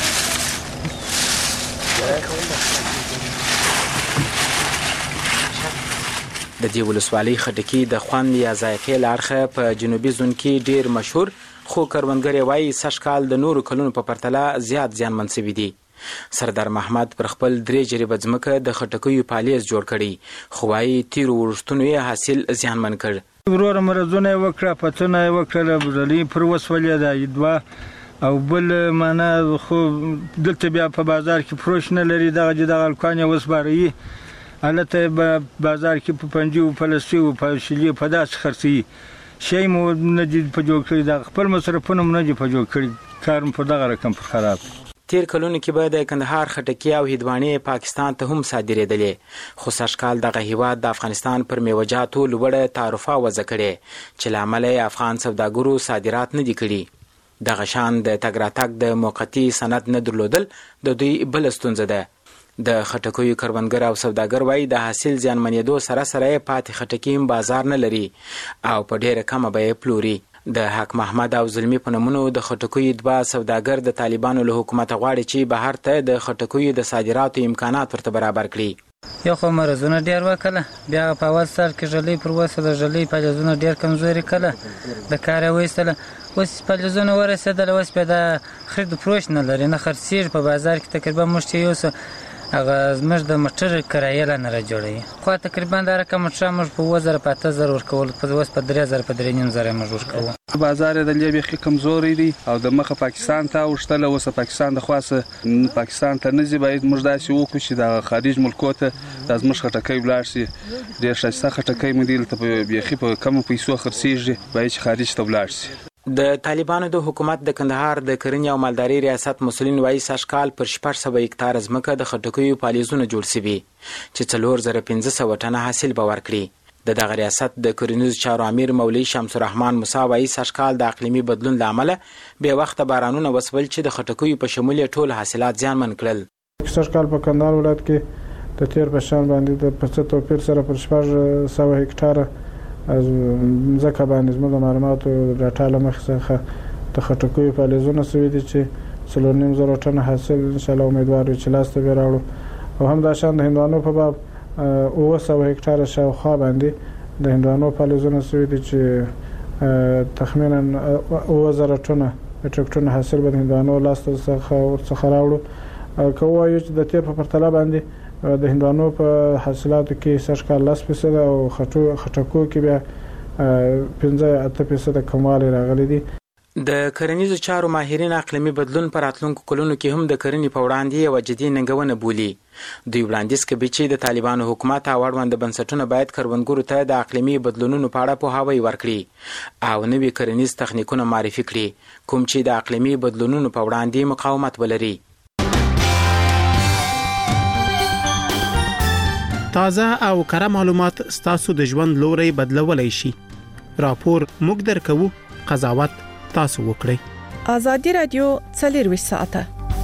د دې ولسوالۍ خټکي د خوند یا ذایقې له اړخه په جنوبي زون کې ډېر مشهور، خو کروندګر یې وایي سږ کال د نورو کلونو په پرتله زیات زیانمن شوي دي. سردار محمد پر خپل 3 جریبه ځمکه د خټکیو پالیز جوړ کړي، خو وایي تیرو وروستونو یې حاصل زیانمن کړ. وروره مرزونه یې وکړه، پتونه یې وکړله، برلۍ پر وسولې دا 2 او بل معنا خو دلته بیا په بازار کې فروش نه لري. دغه الکان یې وسپاري الته بازار کې په پنجو پلسیو په شلی په داس خرڅي شی مو نه دي په جوړ کړی. د خپل مصرفونه مو نه دي په جوړ کړی، کارم په دغه رقم پر خراب. تیر کلونو کې به د کندهار خټکي او هندوانې پاکستان ته هم صادرېدلې، خو سږ کال دغه هیواد د افغانستان پر میوجاتو لوړه تعرفه وضع کړې چې له امله یې افغان سوداګرو صادرات نه دي کړي. دغه شان د تګ راتګ د موقتي سند نه درلودل د دوی بل ستونزه ده. د خټکیو کروندګر او سوداګر وایي د حاصل زیانمنېدو سره سره پاتې خټکي هم بازار نه لري او په ډېره کمه بیه پلوري. د حق محمد او زلمی په نومونو د خټکیو 2 سوداګر د طالبانو له حکومت غواړي چې بهر ته د خټکیو د صادراتو امکانات ورته برابر کړي. یو خو مرزونه ډېر وکړه، بیا په اول سر کې ژلۍ پر وسله، ژلۍ پالیزونه ډېر کمزوري کړه، د کار یې وایستله. اوس پالیزونه ورسېدله، اوس بیا د خرید فروش نه لري، نه خرڅېږي په بازار کې. تقریبا موږ چې یو څه هغه زموږ د موټر کرایه لا نه راجوړوي، خو تقریبا دا رقم موټر موږ په 2000 په 8000 ورکول، اوس په 3000 په 3500 موږ ورکوو. بازار د لې بیخي کمزوري دی او د مخه پاکستان ته اوښتله. اوس پاکستان د خاصه پاکستان ته نه ځي، باید موږ داسې وکړو چې د خارج ملکو ته د زموږ خټکۍ ولاړ شي. ډېر ښایسته خټکۍ مو دلته بیخي په کمو پیسو خرڅېږي، باید چې خارج ته ولاړ شي. د طالبانو د حکومت د کندهار د کرنې او مالداري ریاست مسولین وایي سږکال پر 600 هکتار ځمکه د خټکیو پالیزونه جوړ شوي چې 4500 ټنه حاصل به ورکړي. د دغه ریاست د کرنیزو چارو امیر مولوي شمس الرحمن موسی وایي سږکال د اقلیمي بدلون له امله بې وخته بارانونه وسول چې د خټکیو په شمول ټول حاصلات زیانمن کړل. سږکال په کندهار ولایت کې د تیر په شان باندې د پڅ توپیر سره پر 600 هکتار ځکه باندې زموږ د معلوماتو ډاټا له مخې څخه د خټکیو فعالیتونه سوي دي چې 4.5 ټنه حاصل ان شاء الله امیدوار یو چې لاس ته راوړو. او هم دا شان د هندوانو په باب 900 هکتار شاوخوا باندې د هندوانو فعالیتونه سوي دي چې تخمینا 2000 ټنه میټریک ټن حاصل به د هندوانو لاس ته څخه راوړو. که وایو چې د تیر په پرتله باندې د هندوانو په حاصلاتو کې سږکال 10% او خټکو کې بیا 5-8% کموالی راغلی دی. د کرنیزو چارو ماهرین اقلیمي بدلون پر راتلونکو کلونو کې هم د کرنې په وړاندې یوه جدي ننګونه بولي. دوی وړاندیز کوي چې د طالبانو حکومت او اړوند بنسټونه باید کروندګرو ته د اقلیمي بدلونونو په اړه پوهاوی ورکړي او نوي کرنیز تخنیکونه معرفي کړي کوم چې د اقلیمي بدلونونو په وړاندې مقاومت ولري. تازه او کره معلومات ستاسو د ژوند لوري بدلولای شي. راپور موږ درکو، قضاوت تاسو وکړئ. ازادي رادیو 24 ساعته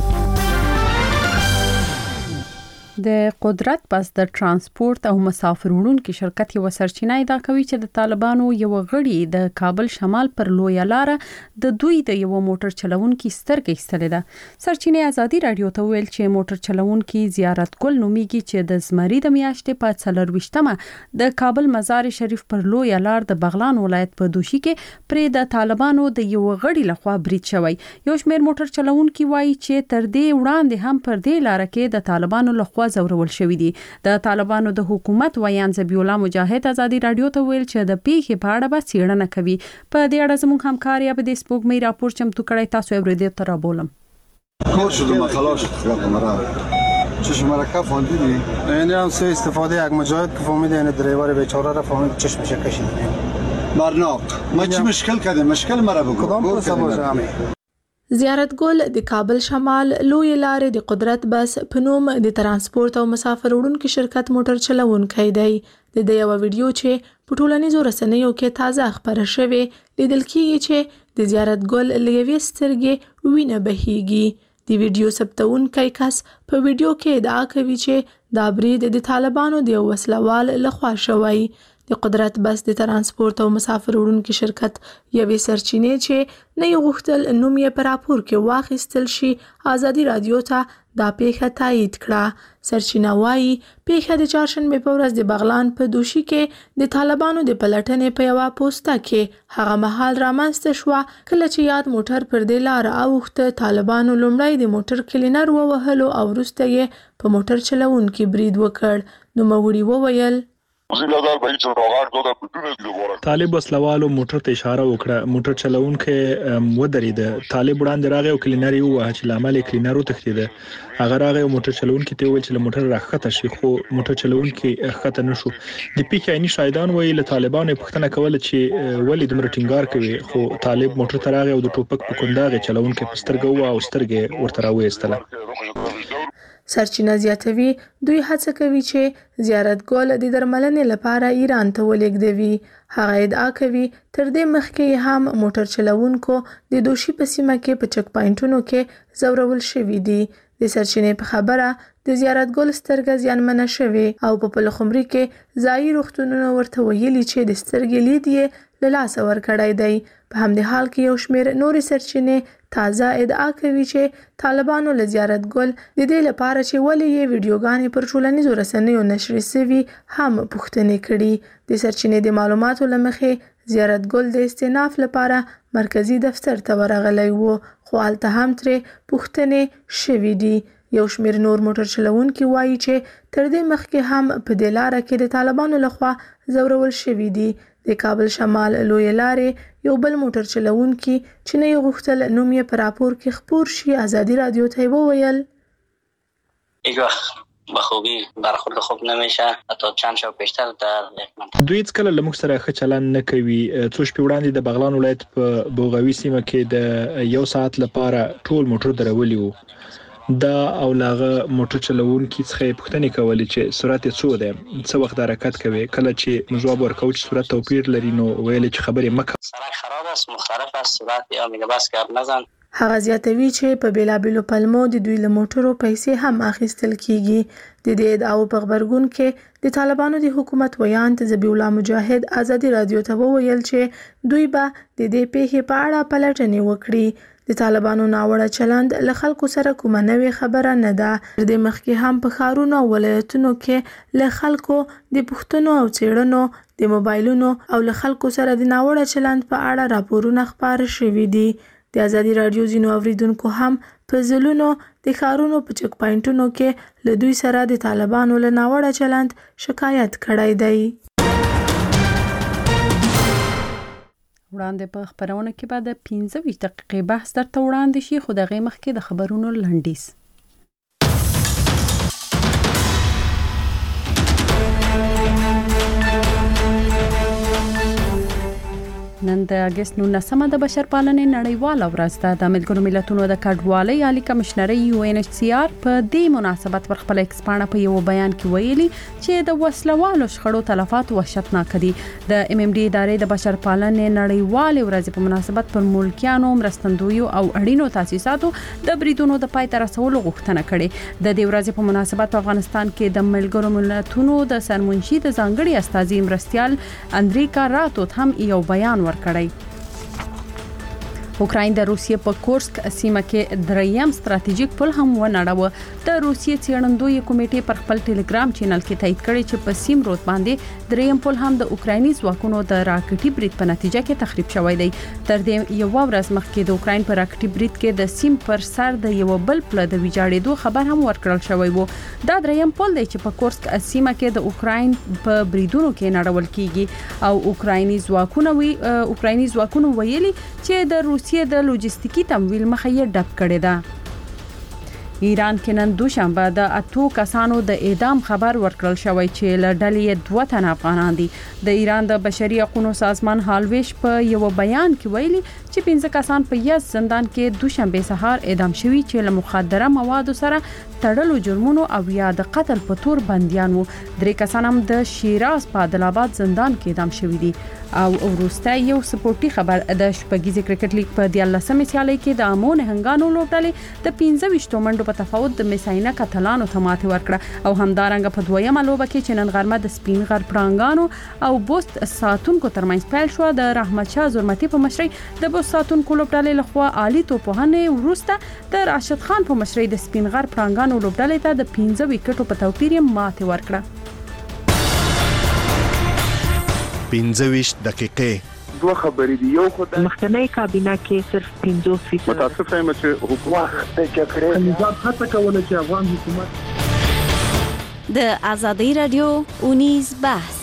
د قدرت پس د ترانسپورت او مسافر وړونکو شرکت یو سرچینه ادعا کوي چې د طالبانو یو غړي د کابل شمال پر لویه لار د دوی د یو موټر چلوونکي سترګې ایستلې ده. سرچینه ازادي رادیو ته ویل چې موټر چلوونکي زیارت ګل نومیږي چې د زمری د میاشتې په 24مه د کابل مزار شریف پر لویه لار د بغلان ولایت په دوشي کې پر د طالبانو د یو غړي لخوا برید شوی. یو شمېر موټر چلوونکي وایي چې تر دې وړاندې هم پر دې لار کې د طالبانو لخوا زورول شوی دي. د طالبانو د حکومت ویان ذبیح الله مجاهد ازادي رادیو ته ویل چې د پیښې په اړه به څېړنه کوي. په دې اړه زموږ همکار یا به د سپوږمۍ راپور چمتو کړی، تاسو یې اورېدو ته رابولم. کار شده خلاص خلاق مرا چشم مرکب فهمیدی؟ یعنی هم سه استفاده یک مجاهد که فهمیده این دریور بیچاره را فهمید چشمش کشید. برناق ما چی مشکل کردیم؟ مشکل مرا بگو. کدام پس باشه زیارت ګل د کابل شمال لوی لارې د قدرت بس په نوم د ترانسپورت او مسافر وړونکو شرکت موټر چلوونکی دی. د یو ویډیو چې په ټولنیزو رسنیو کې تازه خبره شوې لیدل کېږي چې د زیارت ګل لوی سترګې وینه بهيږي. د ویډیو ثبتونکی کس په ویډیو کې ادعا کوي چې دا برید د طالبانو د وسلوال لخوا شوی. د قدرت بس د ترانسپورت او مسافر وړونکو شرکت یوې سرچینې چې نه غوښتل نوم یې په راپور کې واخیستل شي ازادي رادیو ته دا پیښه تایید کړه. سرچینه وایي پیښه د چهارشنبه په ورځ د بغلان په دوشي کې د طالبانو د پلټنې په یوه پوسټه کې هغه مهال رامنځته شوه کله چې یاد موټر پر دې لار اوښته. طالبانو لومړی د موټر کلینر ووهلو او وروسته یې په موټر چلوونکي برید وکړ. نوموړي وویل طالب وسلوالو موټر ته اشاره وکړه. موټر چلوونکی ودرید. طالب وړاندې راغی او کلینر یې ووهه چې لامل کلینر وتښتید. هغه راغی او موټر چلوونکی ته وویل چې له موټر راښکته شي، خو موټر چلوونکی ښکته نشو. د پیښې عیني شاهدان وایي له طالبانو پوښتنه کوله چې ولې دومره ټینګار کوي، خو طالب موټر ته راغی او د ټوپک په کنداغ چلوونکی په سترګه ووهه او سترګې ورته راویستله. سرچینه زیاتوي دوی هڅه کوي چې زیارت ګل د درملنې لپاره ایران ته ولېږدوي. هغه ادعا کوي تر دې مخکې هم موټر چلوونکو د دوشي په سیمه کې په چک پاینټونو کې زورول شوي دي. د سرچینې په خبره د زیارت ګل سترګه زیانمنه شوې او په پلخمري کې ځایي روغتونونو ورته ویلي چې د سترګې لید یې له لاسه ورکړی دی. په همدې حال کې یو شمېر نورې سرچینې تازه ادعا کوي چې طالبانو له زیارت ګل د دې لپاره چې ولې یې ویډیوګانې پر ټولنیزو رسنیو نشر شوي هم پوښتنې کړي. د سرچینې د معلوماتو له مخې زیارت ګل د استئناف لپاره مرکزی دفتر ته ورغلی و، خو هلته هم ترې پوښتنې شوي دي. یو شمېر نور موټر چلوونکي وایي چې تر دې مخکې هم په دې لاره کې د طالبانو لخوا زورول شوي دي. د کابل شمال لوی لارې یو بل موټر چلوونکي چې نه غوښتل نوم یې په راپور کې خپور شي ازادي رادیو ته وویل هیڅ وخت به خوبی برخورد خوب نمیشه حتی چند شب پیشتر در یک منطقه. دوی کله لمخ سره ښه چلند نه کوي. څو شپې وړاندې د بغلان ولایت په بوغاوي سیمه کې د 1 ساعت لپاره ټول موټر درولي وو. دا او لاغه موټر چلوونکي څخه پوښتنه کولې چې سرعت څو ده، څه وخت حرکت کوي. کله چې جواب ورکوي چې سرعت توپیر لري نو ویل چې خبرې مکه سرک خراب است، مختلف است، سرعت یا میگابس گپ نزن. هغه زیاتوي چې په بیلابیلو پلمو د دوی له موټرو پیسې هم اخیستل کیږي. د دې ادعاو په خبرګون کې د طالبانو د حکومت ویاند ذبیح الله مجاهد ازادي رادیو ته وویل چې دوی به د دې پیښې په اړه پلټنې وکړي. د طالبانو ناوړه چلند له خلکو سره کومه نوې خبره نه ده. د مخکې هم په ښارونو او ولایتونو کې له خلکو د پوښتنو او څېړنو د موبایلونو او له خلکو سره د ناوړه چلند په اړه راپورونه خپاره شوي دي. د ازادي رادیو ځینو اوریدونکو هم په ځلونو د ښارونو په چک پاینټونو کې له دوی سره د طالبانو له ناوړه چلند شکایت کړی دی. وړاندې په خبرونه کې بعد 15 دقیقې بحث درته وړاندې شي، خو دغه مخکې د خبرونو لنډیز. نن د اگست 19 د بشرپالنې نړیواله ورځ ده. د ملګرو ملتونو د کډوالۍ عالی کمشنري UNHCR په دې مناسبت پر خپل ایکسپانه په یو بیان کې ویلي چې د وسلوالو شخړو تلفات وحشتناک دي. د MMD ادارې د بشرپالنې نړیواله ورځ په مناسبت پر ملکیانو، مرستندویو او اړینو تاسیساتو د بریدونو د پای ته رسولو غوښتنه کړې. د دې ورځ په مناسبت افغانستان کې د ملګرو ملتونو د سرمنشي د ځانګړي استازي مرستيال اندریکا راتوت هم یو بیان ورکړی. اوکراین د روسیې په کورسک سیمه کې دریم ستراتیژیک پل هم ونړاوه. د روسیې څېړندوی کمیټې پر خپل ټلګرام چینل کې تایید کړی چې په سیم رود باندې دریم پل هم د اوکرایني ځواکونو د راکټي برید په نتیجه کې تخریب شوی دی. تر دې یو ورځ مخکې د اوکراین په راکټي برید کې د سیم پر سر د یو بل پل د ویجاړېدو خبر هم ورکړل شوی وو. دا دریم پل دی چې په کورسک سیمه کې د اوکراین په بریدونو کې نړول کیږي او اوکرایني ځواکونو ویلي چې د روسیې د لوجستیکي تمویل مخه یې ډک کړې ده. ایران کې نن دوشنبه د 8 کسانو د اعدام خبر ورکړل شوی چې له ډلې 2 تن افغانان دي. د ایران د بشري حقوقو سازمان هالویش په یو بیان کې ویلي چې 15 کسان په یز زندان کې دوشنبه سهار اعدام شوي چې له مخدره موادو سره تړلو جرمونو او یا د قتل په تور بنديان وو. 3 کسان هم د شیراز په عادل آباد زندان کې اعدام شوي دي. او وروسته یو سپورتي خبر د شپږیزې کرکټ لیګ په 14مې سیالۍ کې د امو نهنګانو لوبډلې د 15 منډو په تفاوت د میساینا کاتالانو ته ماتې ورکړه او همدارنګه په دویمه لوبه کې چې نن غرمه د سپین غر پړانګانو او بوست ساتونکو ترمنځ پیل شو د رحمت شاه زرمتی په مشرۍ د بوست ساتونکو لوبډلې لخوا عالی توپوهنې وروسته د راشد خان په مشرۍ د سپین غر پړانګانو لوبډلې ته د 15 وکټو په توپیر ماتې ورکړه. 15 دقیقې دوه خبرې دي. یو خدای مخکنی کابینه کې صرف 15% متاسف یم چې حکومت د جګړې نظام هڅه کوله چې افغان حکومت د ازادي رادیو اونیز بحث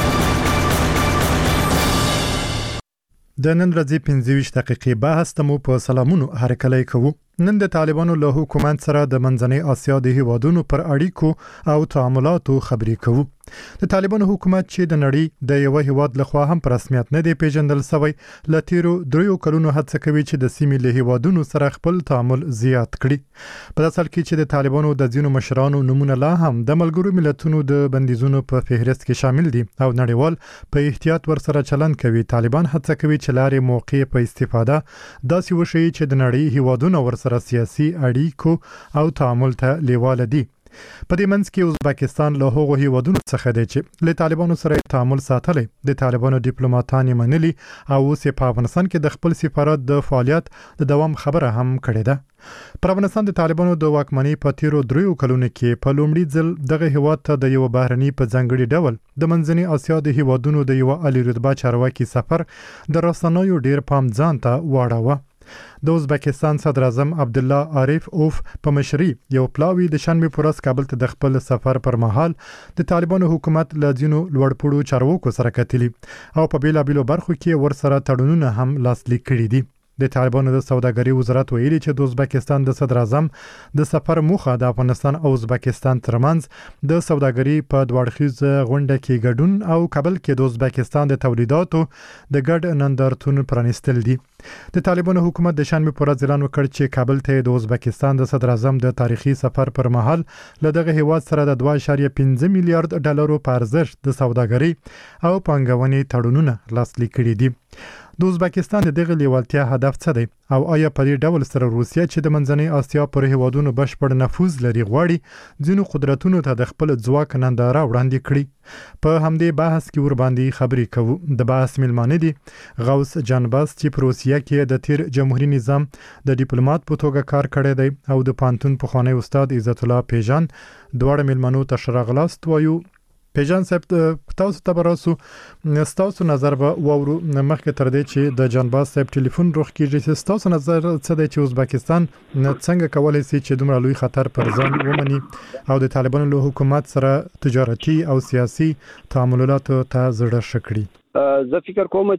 د نن ورځې 15 دقیقې بحث ته مو په سلامونو هرکلی کوو. نن د طالبانو له حکومت سره د منځنۍ اسیا د هیوادونو پر اړیکو او تعاملاتو خبرې کوو. د طالبانو حکومت چې د نړۍ د یو هیواد لخوا هم په رسمیت نه دی پیژندل شوی، له تیرو 3 کلونو هڅه کوي چې د سیمې له هیوادونو سره خپل تعامل زیات کړي. په داسې حال کې چې د طالبانو د ځینو مشرانو نمونه لا هم د ملګرو ملتونو د بندیزونو په فهرست کې شامل دي او نړیوال په احتیاط ورسره چلند کوي. طالبان هڅه کوي چې لارې موقع په استفاده داسې وشي چې د نړۍ هیوادونو ورسره سیاسي اړیکو او تعامل ته لیواله دي. په دې منځ کې ازبکستان له هغو هیوادونو څخه دی چې له طالبانو سره تعامل ساتلی. د طالبانو ډیپلوماټان یې منلي او اوس په افغانستان کې د خپل سفارت د فعالیت د دوام خبره هم کړې ده. پر افغانستان د طالبانو د واکمنۍ په تیرو 3 کلونو کې په لومړي ځل دغه هیواد ته د یو بهرني په ځانګړي ډول د منځنۍ اسیا د هیوادونو د یو عالی رتبه چارواکي سفر د رسنیو ډیر پام ځان ته واړاوه. د ازبکستان صدر اعظم عبدالله عارف اوف په مشرۍ یو پلاوی د شنبه پر ورځ کابل ته د خپل سفر پر مهال د طالبانو حکومت له ځینو لوړپوړو چارواکو سره کتلي او په بیلابیلو برخو کې ورسره تړونونه هم لاسلیک کړي دي. د طالبانو د سوداګري وزارت ویلي چې د ازبکستان د صدر اعظم د سفر موخه د افغانستان او ازبکستان ترمنځ د سوداګري په دوړخیزه غونډه کې ګډون او کابل کې د ازبکستان د تولیداتو د ګډ نندارتون پرانیستل دي. د طالبانو حکومت د شنبه پر ورځ اعلان وکړ چې کابل ته د ازبکستان د صدر اعظم د تاریخي سفر پر مهال له دغه هیواد سره د 2.5 میلیارډ ډالرو په ارزښت د سوداګري او پانګونې تړونونه لاسلیک کړي دي. د ازبکستان دغه لیوالتیا هدف څه دی او آیا په دې ډول سره روسیه چې د منځنۍ اسیا پر هیوادونو بشپړ نفوذ لري غواړي ځینو قدرتونو ته د خپل ځواک ننداره وړاندې کړي؟ په همدې بحث کې ور باندې خبرې کوو. د بحث ملمانه دي غوث جانباز چې په روسیه کې د تیر جمهوریت نظام د ډیپلوماټ په توګه کار کړی دی او د پانتون پخوانی استاد عزت الله پیژان. دواړه ملمنو ته شراغلاست وایو. پیژان صاحب تاسو ته براسو تاسو نظر به وورو مخکې تر دې چې د جانباز صاحب ټلیفون روخ کیږي چې تاسو نظر څه دی چې ازبکستان څنګه کولای شي چې دومره لوی خطر پر ځان ومني او د طالبانو له حکومت سره تجارتي او سیاسي تعاملات ته زړه شکړي؟ زه فکر کوم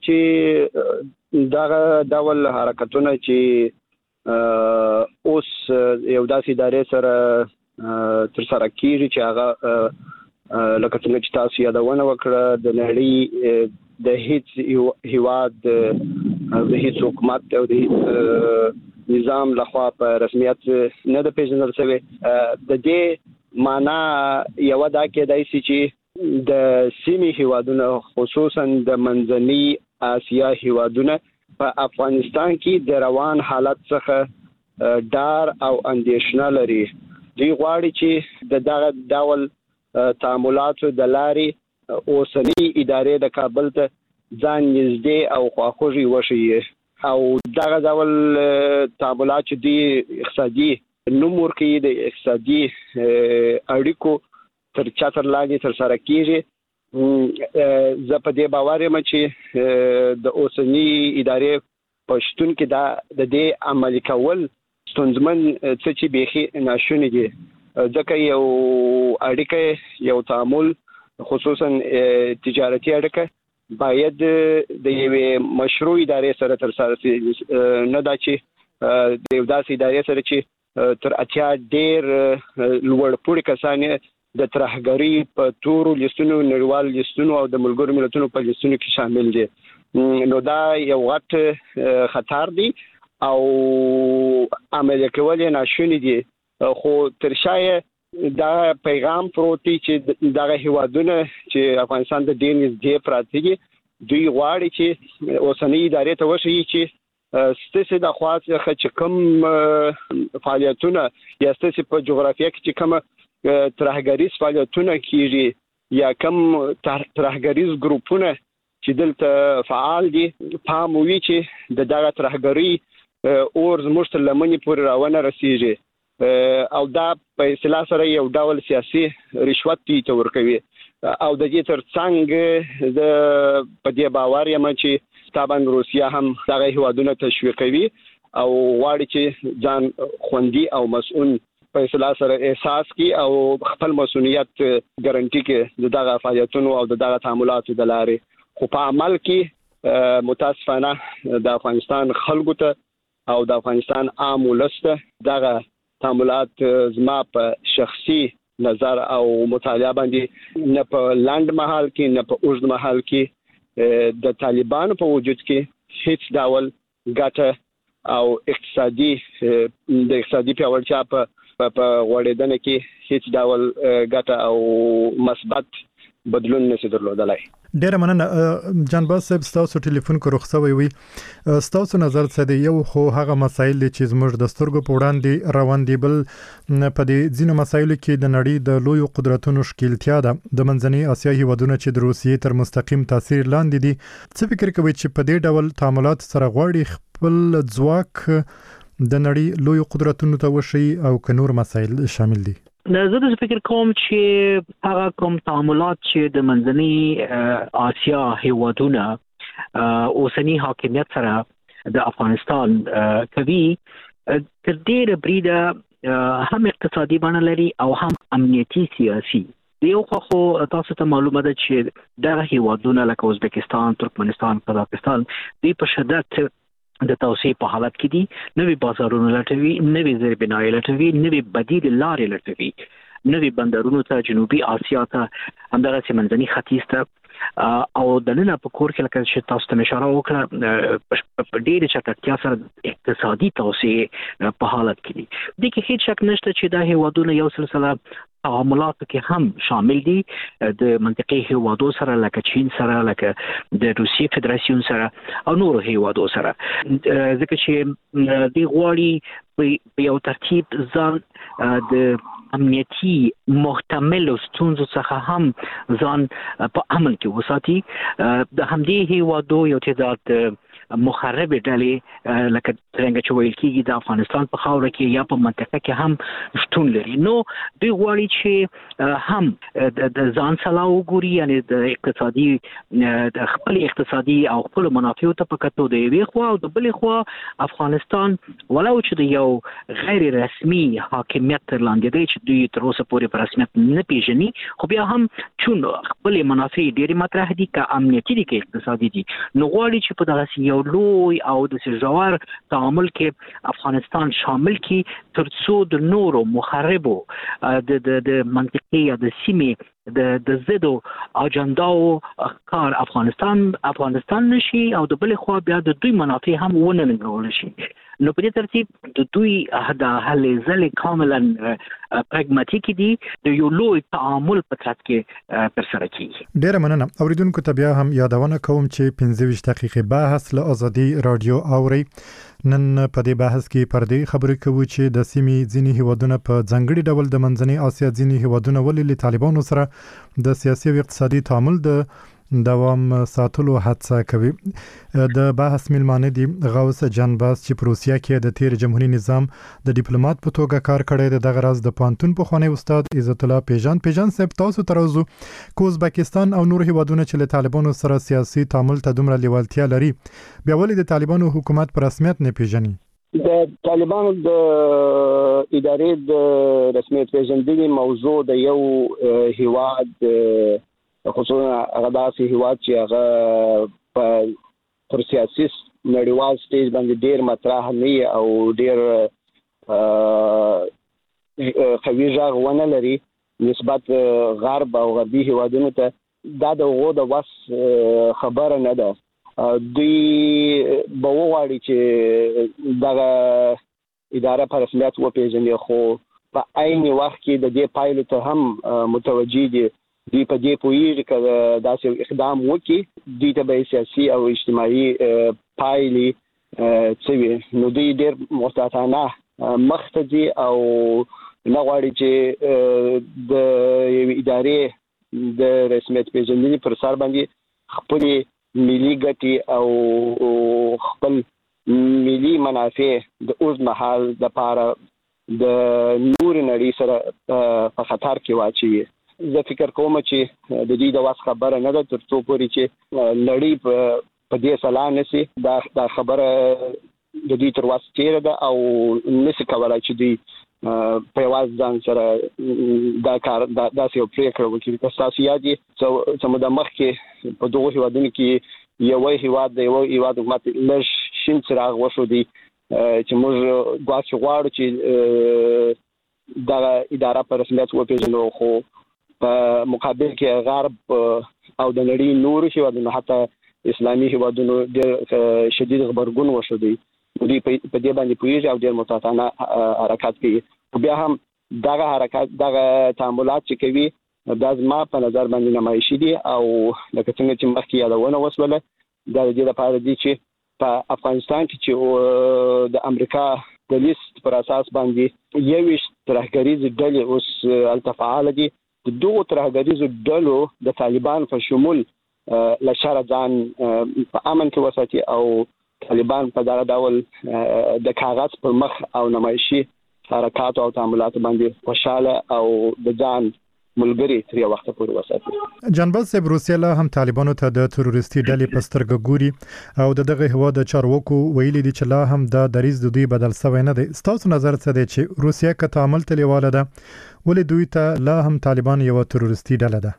چې دا ډول حرکتونه چې اوس یو داسې ادارې سره تر سره کیږي چې هغه لکه څنګه چې تاسو یادونه وکړه د نړۍ د هیڅ هیواد د هیڅ حکومت او د هیڅ نظام لخوا په رسمیت نه د پیژندل شوی. د دې معنا یو دا کېدای شي چې د سیمې هیوادونو خصوصا د منځنۍ اسیا هیوادونو په افغانستان کې د روان حالت څخه ډار او اندېښنه لري. دوی غواړي چې د دغه ډول تعاملاتو د لارې اوسنۍ ادارې د کابل ته ځان نږدې او خواخوږي وشي او دغه ډول تعاملات چې د اقتصادي نوم ورکوي د اقتصادي اړیکو تر چتر لاندې تر سره کیږي. زه په دې باور یم چې د اوسنۍ ادارې په شتون کې د دې عملي کول ستونزمن څه چې بیخي ناشونی دي. ځکه یو اړیکه یو تعامل خصوصا تجارتي اړیکه باید د یوې مشروع ادارې سره تر سره نه دا چې د یو داسې ادارې سره چې تر اتیا ډېر لوړ پوړي کسان د ترهګرۍ په تورو لیستونو نړیوال لیستونو او د ملګرو ملتونو په لیستونو کې شامل دي. نو دا یو غټ خطر دی او عملي کول یې ناشونی دي. خو تر شایه دا پیغام پروتي چې دغه هیوادونه چې افغانستان د دین نږدې پراته دي دوی غواړي چې اوسنۍ ادارې ته وشي چې ستاسو د خواصه چې کوم فعالیتونه یا ستاسو په جغرافیه کې چې کوم ترهګریز فعالیتونه کیږي یا کوم ترهګریز ګروپونه چې دلته فعال دي پام وي چې دغه ترهګری اور زموږ تر لمنې پورې راونه رسیږي او دا په اصطلاح سره یو ډول سیاسي رشوت ته ورکوي او د دې ترڅنګ د په دې باور یم چې طبعا روسیا هم دغه هیوادونه تشویقوي او غواړي چې ځان خوندي او مسؤل په اصطلاح سره احساس کی او خپل مسؤلیت ګارانټي کې دغه فعالیتونو او دغه تعاملاتو د لارې. خو په عمل کې متاسفانه د افغانستان خلکو ته او د افغانستان عام ولس ته دغه تعاملات زما په شخصي نظر او مطالعه باندې نه په لاند محل کې نه په اوږد محل کې د طالبانو په وجود کې هیڅ ډول ګټه او اقتصادي پیاوړتیا په غوړېدنه کې هیڅ ډول ګټه او مثبت بدلون نشي درلودلای. ډیره مننه جانباز صاحب تاسو ټلیفون کو رخصوي وي تاسو نظر څه دی؟ یو خو هغه مسایل چې زموږ د سترګو په وړاندې روان دي بل په دې ځینو مسایلو کې د نړۍ د لوی قدرتونو شکلتیا ده د منځنۍ اسیا هیوادونو چې د روسیې تر مستقیم تاثیر لاندې دي. څه فکر کوي چې په دې ډول تعاملات سره غواړي خپل ځواک د نړۍ لوی قدرتونو ته وشي او که نور مسایل شامل دي؟ زه د فکر کوم چې هغه کوم تعاملات چې د منځنۍ آسیا هیوادونه اوسنی حاکمیت سره د افغانستان کوي تر ډیره بریده هم اقتصادي بڼه لري او هم امنیتي سیاسي. یو خو تاسو ته معلومه ده چې دغه هیوادونه لکه ازبکستان، ترکمنستان، قزاقستان دوی په شدت د توسعه په حالت کې دي، نوې بازارونه لټوي، نوې زیربناوي لټوي، نوې بدیل لارې لټوي، نوې بندرونو ته، جنوبي آسیا ته، همدغه منځني ختیځ ته او د نن په کور کې لکه چې تاسو ته اشاره وکړه په ډېر چټکتیا سره اقتصادي توسعه په حالت کې دي. د کې هیڅ شک نشته چې دا هیوادونه یو سلسله تعاملات کې هم شامل دي د منطقي هیوادو سره لکه چین سره، لکه د روسیې فدراسیون سره او نورو هیوادو سره، ځکه چې د غواړي په یو ترتیب ځان د امنیتي محتمل ستونزو څخه هم ځان په امن کې وساتي. د همدې هیوادو یو تعداد مخرب ډلې لکه څنګه چې ویل کېږي د افغانستان په خاوره کې یا په منطقه کې هم شتون لري. نو دوی غواړي چې هم د ځان سلا وګوري، یعنی د اقتصادي د خپل اقتصادي او خپل منافعو ته په کتو د یوې خوا او د بلې خوا افغانستان ولو چې د یو غیر رسمي حاکمیت تر لاندې دی چې دوی تر اوسه پورې په رسمیت نه پیژني، خو بیا هم چون خپل منافع ډېرې مطرح دي که امنیتي دي که اقتصادي دي، نو غواړي چې په دغه یو لوی او د ژور تعامل کې افغانستان شامل کی ترڅو د نورو مخربو د منطقي یا د سیمې د زدو اجنداو کار افغانستان نشي او د بل خو بیا د دوی منافع هم ونه ننګول شي. نو په دې ترتیب د دوی د حل ځل کاملا پراګماتیک دي، د یو لوی تعامل په ترڅ کې تر سره کیږي. ډیره مننه. اوریدونکو ته بیا هم یادونه کوم چې 15 دقیقې بحث له ازادي رادیو اوري. نن په دې بحث کې پر دې خبرې کوو چې د سیمې ځینې هیوادونه په ځانګړي ډول د منځنۍ اسیا ځینې هیوادونه ولې له طالبانو سره د سیاسي او اقتصادي تعامل د دوام ساتلو هڅه کوي. د بحث میلمانه دي غوث جانباز چې په روسیا کې د تیر جمهوریت نظام د ډیپلوماټ په توګه کار کړی دی. دغه راز د پانتون په خوانی استاد عزت الله پیجان صاحب تاسو ترازو کو ازبکستان او نور هیوادونه چې له طالبانو سره سیاسي تعامل ته دومره لیوالتیا لري، بیا ولې د طالبانو حکومت په رسمیت نه پیژني؟ د طالبانو د ادارې د رسمیت پیژندنې موضوع د یو هیواد خصوصا هغه داسې هیواد چې هغه پر سیاسي نړیوال سټیج باندې ډیر مطرح نه او ډیر قوي ژغ ونه لري نسبت غرب او غربي هیوادونو ته، دا د هغو د وس خبره نه ده. دوی به وغواړي چې دغه اداره په رسمیت وپېژني، خو په عین وخت کې د دې پایلو ته هم متوجي دي. دوی په دې پوهیږي که داسې اقدام وکړي دوی ته به سیاسي او اجتماعي پایلې څه وي. نو دوی ډېر محتاطانه مخته دي او نه غواړي چې د یوې ادارې د رسمیت پیژندنې پر سر باندې خپلې ملي ګټې او خپل ملي منافع د اوږد مهال دپاره د نور نړۍ سره په خطر کې واچوي. زه فکر کوم چې د دې د واس خبره نه ده تر څو پورې چې نړۍ په دې سلا نشي. دا خبره د دې تر واس تیره ده او نشي کولای چې دوی په یواز ځان سره دا کار داسې یو پریکړه وکړي. تاسو یادې چې موږ د مخکې په دغه هیوادونو کې یو هیواد د یو هیواد حکومت لږ شین څراغ وشو دی چې موږ غواړو چې دا اداره په رسمیت وپېژنو، خو په مقابل کې غرب او د نړۍ نور هیوادونو حتی اسلامي هیوادونو ډېر شدید غبرګون وشو دی. دوی په دې باندې پوهیږي او ډېر متعصبانه حرکت کوي. بیا هم دغه حرکت دغه تعاملات چې کوي دا زما په نظر باندې نمایشي دي او لکه څنګه چې مخکې یادونه وسوله دا د دې لپاره دي چې په افغانستان کې چې د امریکا د لیست پر اساس باندې 21 ترهګریزې ډلې اوس التفاعل دي. د دوه ترهګریزو ډلو د طالبان په شمول لشر ځان په امن کې وساتي او طالبان په دغه ډول د کاغذ پر مخ او نمایشي حرکات او تعاملات باندې خوشاله او د ځان ملګری تر یو وخت پورې وساتي. جانباز صاحب روسیا له هم طالبانو ته د تروریستي ډلې په سترګه ګوري او دغه هواد چارواکو ویلي دي چې لا هم د دریز د دوی بدل شوی نه دی. ستاسو نظر څه دی چې روسیا که تعامل تلیواله ده ولې دوی ته لا هم طالبان یو تروریستي ډله ده؟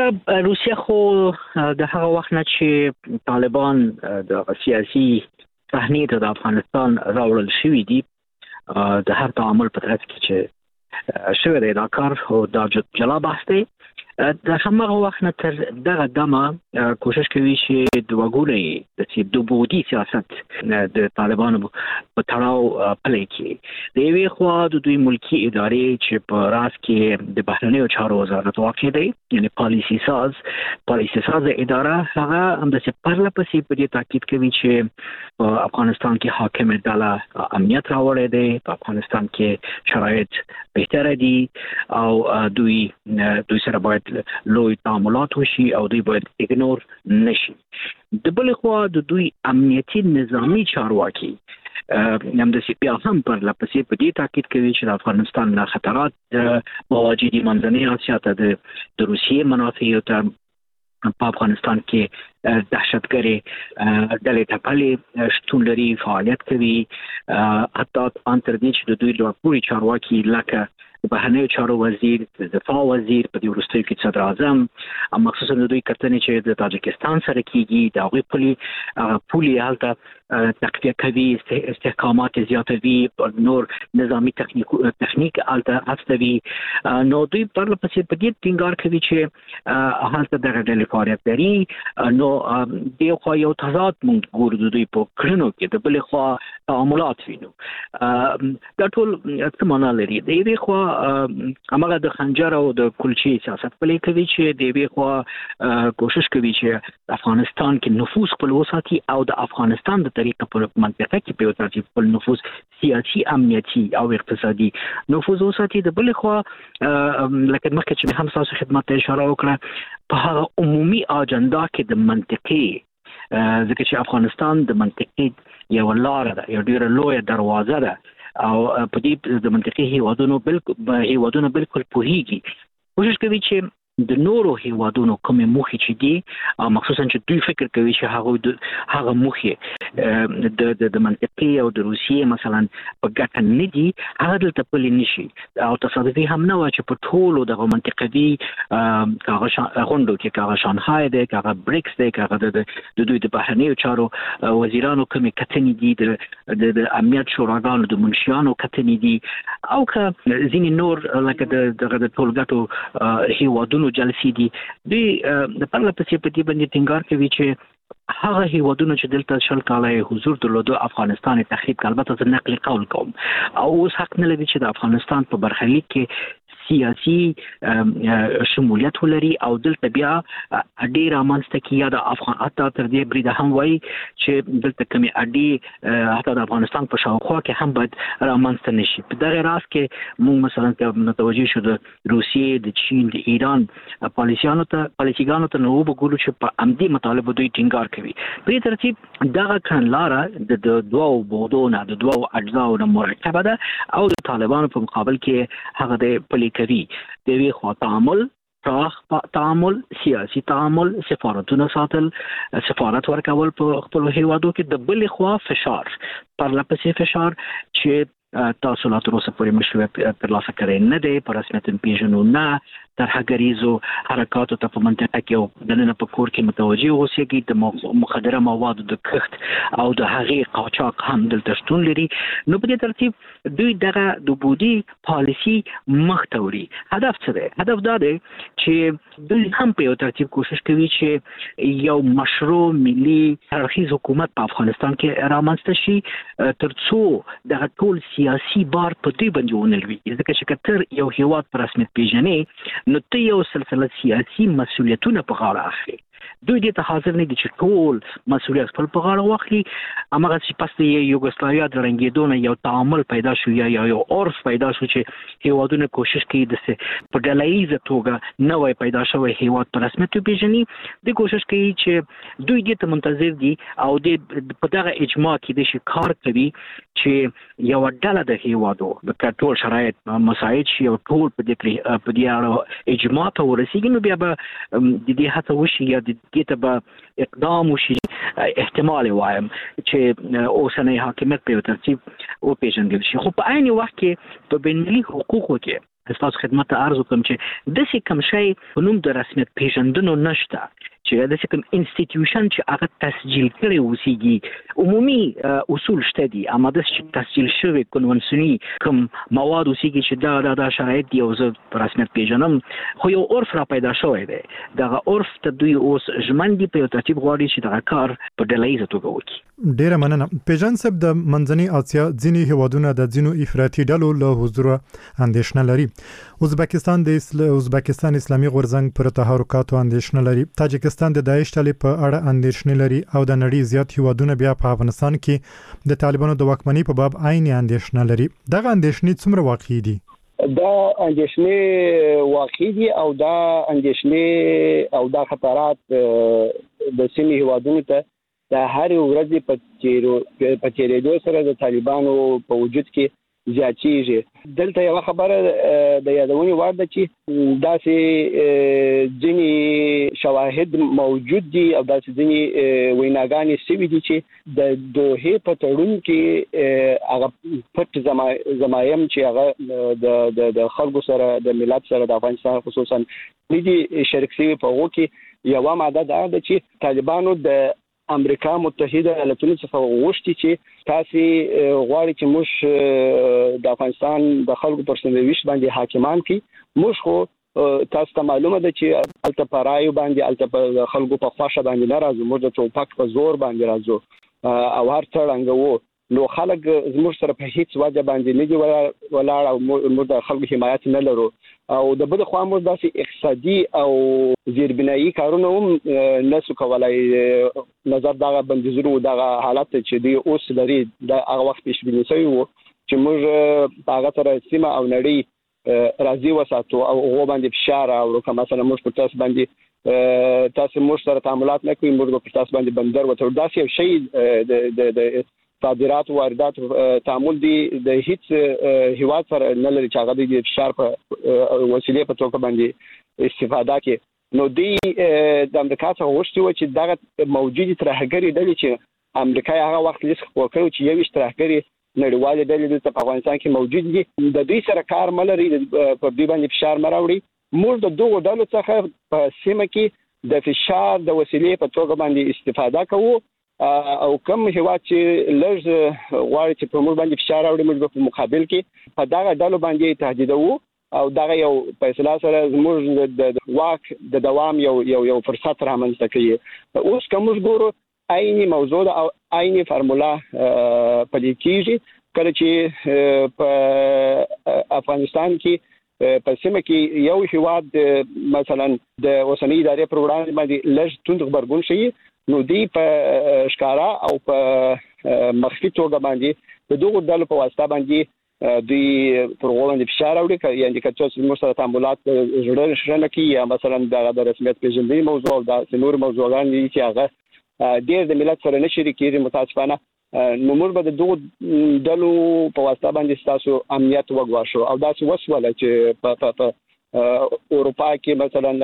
روسیا خو د هغه وخت نه چې طالبان د سیاسي صحنې ته د افغانستان راوړل شوی دي د هر تعامل په ترڅ کې چې شوی دی دا کار او دا جلا بحث دی. د همغه وخت نه تر دغه دمه کوشش کوي چې د وګړي د دوبودي سیاست د طالبانو په تړاو پلي کړي. د یوې خوا د دوی ملکی ادارې چې په راس کې د بهرنیو چارو وزارت واقع دی، یعنی پالیسي ساز اداره، هغه هم د پرله پسې په دې تاکید کوي چې په افغانستان کې حاکم ډله امنیت راوړی دی، په افغانستان کې شرایط بهتره دي او دوی سره باید لوی تعاملات وشي او دوی باید ایګنور نشي. د بل خوا د دوی امنیتي نظامی چارواکي هم د بیا هم پر لپسې په دې تاکید کوي چې د افغانستان نه خطرات مواجه دي منځنۍ اسیا ته د روسیې منافع ته په افغانستان کې دهشتګري ډلې ټپلې شتون لري، فعالیت کوي، حتی ان تر دې چې د دوی لوړپوړي چارواکي لکه د بهرنیو چارو وزیر، د دفاع وزیر، په دې وروستیو کې صدر اعظم، مخصوصا د دوی کتنې چې د تاجکستان سره کیږي د هغوی پولي هلته تقویه کوي، استحکامات زیاتوي، نور نظامی تخنیک هلته هڅوي. نو دوی پرله پسې په دې ټینګار کوي چې هلته دغه ډلې فعالیت لري. نو دې خوا یو تضاد موږ ګورو د دوی په کړنو کې، د بلې خوا تعاملات وینو. دا ټول څه معنا لري؟ د یوې خوا همغه د خنجر او د کلچې سیاست پلي کوي چې د یوې خوا کوشش کوي چې افغانستان کې نفوذ خپل وساتي او د افغانستان د طریقه په منطقه کې په ترتیب خپل نفوذ سیاسي، امنیتي او اقتصادي نفوذ وساتي. د بل خوا لکه مخکې چې هم تاسو خدمت ته اشاره وکړه، په هغه عمومي اجنډا کې د منطقي ځکه چې افغانستان د منطقي یو لار ده، یو ډیره لویه دروازه ده او په دې د منطقي هیوادونو بالکل پوهیږي. کوشش کوي چې د نورو هیوادونو کومې موخې چې دي، مخصوصا چې دوی فکر کوي چې هغه موخې د منطقي او د روسیې مثلا په ګټه نه دي، هغه دلته پلي نشي. او تصادفي هم نه وه چې په ټولو دغه منطقوي غونډو کې که هغه شانهای دی، که هغه بریکس دی، که هغه د دوی د بهرنیو چارو وزیرانو کومې کتنې دي، د امنیت شوراګانو د منشیانو کتنې دي، او که ځینې نور لکه دغه د ټولګټو هیوادونو جلسې دي، دوی د پرله پسې په دې باندې ټینګار کوي چې هغه هیوادونو چې دلته 20 کاله حضور درلوده افغانستان تخریب، البته زه نقل قول کوم، او اوس حق نه لري چې د افغانستان په برخلیک کې سیاسي شمولیت ولري او دلته بیا ډیر امانسته کې یا د افغان حتی تر دې بریده هم وایي چې دلته کومې اډې حتی د افغانستان په شاوخوا کې هم باید رامنځته نشي. په دغه راز کې موږ مثلا متوجه شو د روسیې، د چین، د ایران پالیسیګانو ته نو وګورو چې په عمدي مطالبه دوی ټینګار کوي. په دې ترتیب دغه کړنلاره د دوو بودونه، د دوو اجزاو نه مرکبه ده او د طالبانو په مقابل کې هغه د پلي کوي. د یوې خوا تعامل، پراخ تعامل، سیاسي تعامل، سفارتونه ساتل، سفارت ورکول په خپلو هیوادو کې، د بلې خوا فشار، پرله پسې فشار چې تاسو لا تر اوسه پورې مشروعیت ترلاسه کړی نه دی، په رسمیت پیژنو نه، ترهګریزو حرکاتو ته په منطقه کې او دننه په کور کې متوجه اوسېږي، د مخدره موادو د کښت او د هغې قاچاق هم دلته شتون لري. نو په دې ترتیب دوی دغه د بودي پالیسي مخ ته وړي. هدف څه دی؟ هدف دا دی چې دوی هم په یو ترتیب کوشش کوي چې یو مشروع ملي ترخیص حکومت په افغانستان کې رامنځته شي، ترڅو دغه ټول سیاسي بار په دوی باندې ونه لویږي. ځکه چې که تر یو هیواد په رسمیت پیژنې نو ته یو سلسله سیاسي مسؤلیتونه په غاړه اخلي. دوی دې ته حاضر نه دي چې ټول مسؤلیت خپل په غاړه واخلي. هماغه چې پس د یوګسلاویا د رنګېدو نه یو تعامل پیدا شو یا یو عرف پیدا شو چې هیوادونه کوشش کوي د په ډلهییزه توګه نوی پیدا شوی هیواد په رسمیت وپېژني. دوی کوشش کوي چې دوی دې ته منتظر دي او په دغه اجماع کې د شي کار کوي چې یو ډله د هیوادو د ټول شرایط مساعد شي او ټول په دې اړه اجماع ته ورسیږي. نو بیا به د دې هڅه وشي یا دې ته به اقدام وشي، احتمال وایم چې اوسنۍ حاکمیت په ترتیب وپېژندل شي. خو په عین وخت کې په بین‌المللي حقوقو کې تاسو خدمت ته عرض وکم چې د څه کم شی په نوم د رسمیت پیژندنو نشته چې د کوم انسټیټیوشن چې هغه تسجیل کړي اوسېږي عمومي اصول شته دي اما د تسجیل شوی کنونسیوني کوم مواد اوسېږي چې دا شرایط دی او زه په رسمیت پیژنم خو یو عرف را پیدا شوی دی دغه عرف ته دوی اوس ژمن دي په یو ترتیب غواړي چې دغه کار په ډلهییزه توګه وکړي. ډیره مننه. پیژن صاحب د منځنۍ اسیا ځینې هیوادونه د ځینو افراطي ډلو له حضور اندېښنه لري. ازبکستان اسلامي غورځنګ پر تحرکاتو اندېښنه لري. تاجکستان د داعش ډلې په اړه اندېښنې لري او د نړۍ زیات هیوادونه بیا په افغانستان کې د طالبانو د واکمنۍ په باب عین اندېښنه لري. دغه اندېښنې څومره واقعي دي؟ دا اندېښنې واقعي دي او دا اندېښنې او دا خطرات د سیمې هیوادونو ته د هر ورځې په تیریدو سره د طالبانو په وجود کې زیاتېږي. دلته یو خبره د یادونې وړ ده چې داسې ځینې شواهد موجود دي او داسې ځینې ویناګانې سوي دي چې د دوحې په تړون کې هغه پټ زمایم چې هغه د خلکو سره د ملت سره د افغانستان خصوصا دې شریک شوي په هغو کې یوه ماده دا ده چې طالبانو د امریکا متحده ایالاتونو څخه غوښتي چې تاسو غواړئ چې موږ د افغانستان د خلکو پر سندویش باندې حاکمان کی موږ خو تاسو ته معلومه ده چې الته پرایو باندې الته په خلکو په خواشه باندې ناراضو موږ د ټوپک په زور باندې راځو او هر څنګه وو نو خلک زموږ سره په هیڅ وجه باندې نه دی ولاړ او موږ د خلکو حمایت نه لرو او د بل خوا موږ داسې اقتصادي او زیربنایي کارونه هم نسو کولای نظر دغه بندیزونو دغه حالت چې دی اوس لري د هغه وخت پیشبیني شوی وو چې موږ هغه سره سیمه او نړۍ راضي وساتو او هغه باندې فشار او کوم مثلا موږ په تاسو باندې تاسو موږ سره تعاملات نه کوي موږ په تاسو باندې بندر وته داسې یو شی د صادرات او واردات تعامل دي د هیڅ هیواد سره نه لري چې هغه د فشار په وسیلې په توګه باندې استفاده کوي. نو دی د امریکا څخه غوښتي و چې دغه موجودي ترهګری ډلې چې امریکا هغه وخت لیست وکړو چې یو ترهګری نړیوال ډلې د افغانستان کې موجود دي د دوی سره کار ملري په دې باندې فشار مراوړي. موږ د دوه ډلو څخه په سیمه کې د فشار د وسیلې په توګه باندې استفاده کوو او کوم هیواد چې لږ غواړي چې په موږ باندې فشار راوړي موږ په مقابل کې په دغه ډلو باندې تهدیدوو او دغه یو فیصله سره زموږ د واک د دوام یو فرصت رامنځته کوي. اوس کوم موږ ګورو عیني موضوع او عیني فرموله پلي کیږي کله چې په افغانستان کې په سیمه کې یو هیواد مثلا د اوسنۍ ادارې پر وړاندې باندې لږ توند خبرګون شي نو دی په ښکارا او په مخفي توګه باندې د دوه ډلو په واسطه باندې دوی پر وړاندې فشار راوړي یعنی که څه موږ سره تعاملات جوړه شي یا مثلا د رسمیت پیژندنې موضوع او د نور موضوعات دي چې هغه ډېر د ملت سره نشي کېږي متاسفانه نو موږ به د دوه ډلو په واسطه باندې تاسو امنیت وګواښو او دا څه وسوله چې په اروپا کې مثلا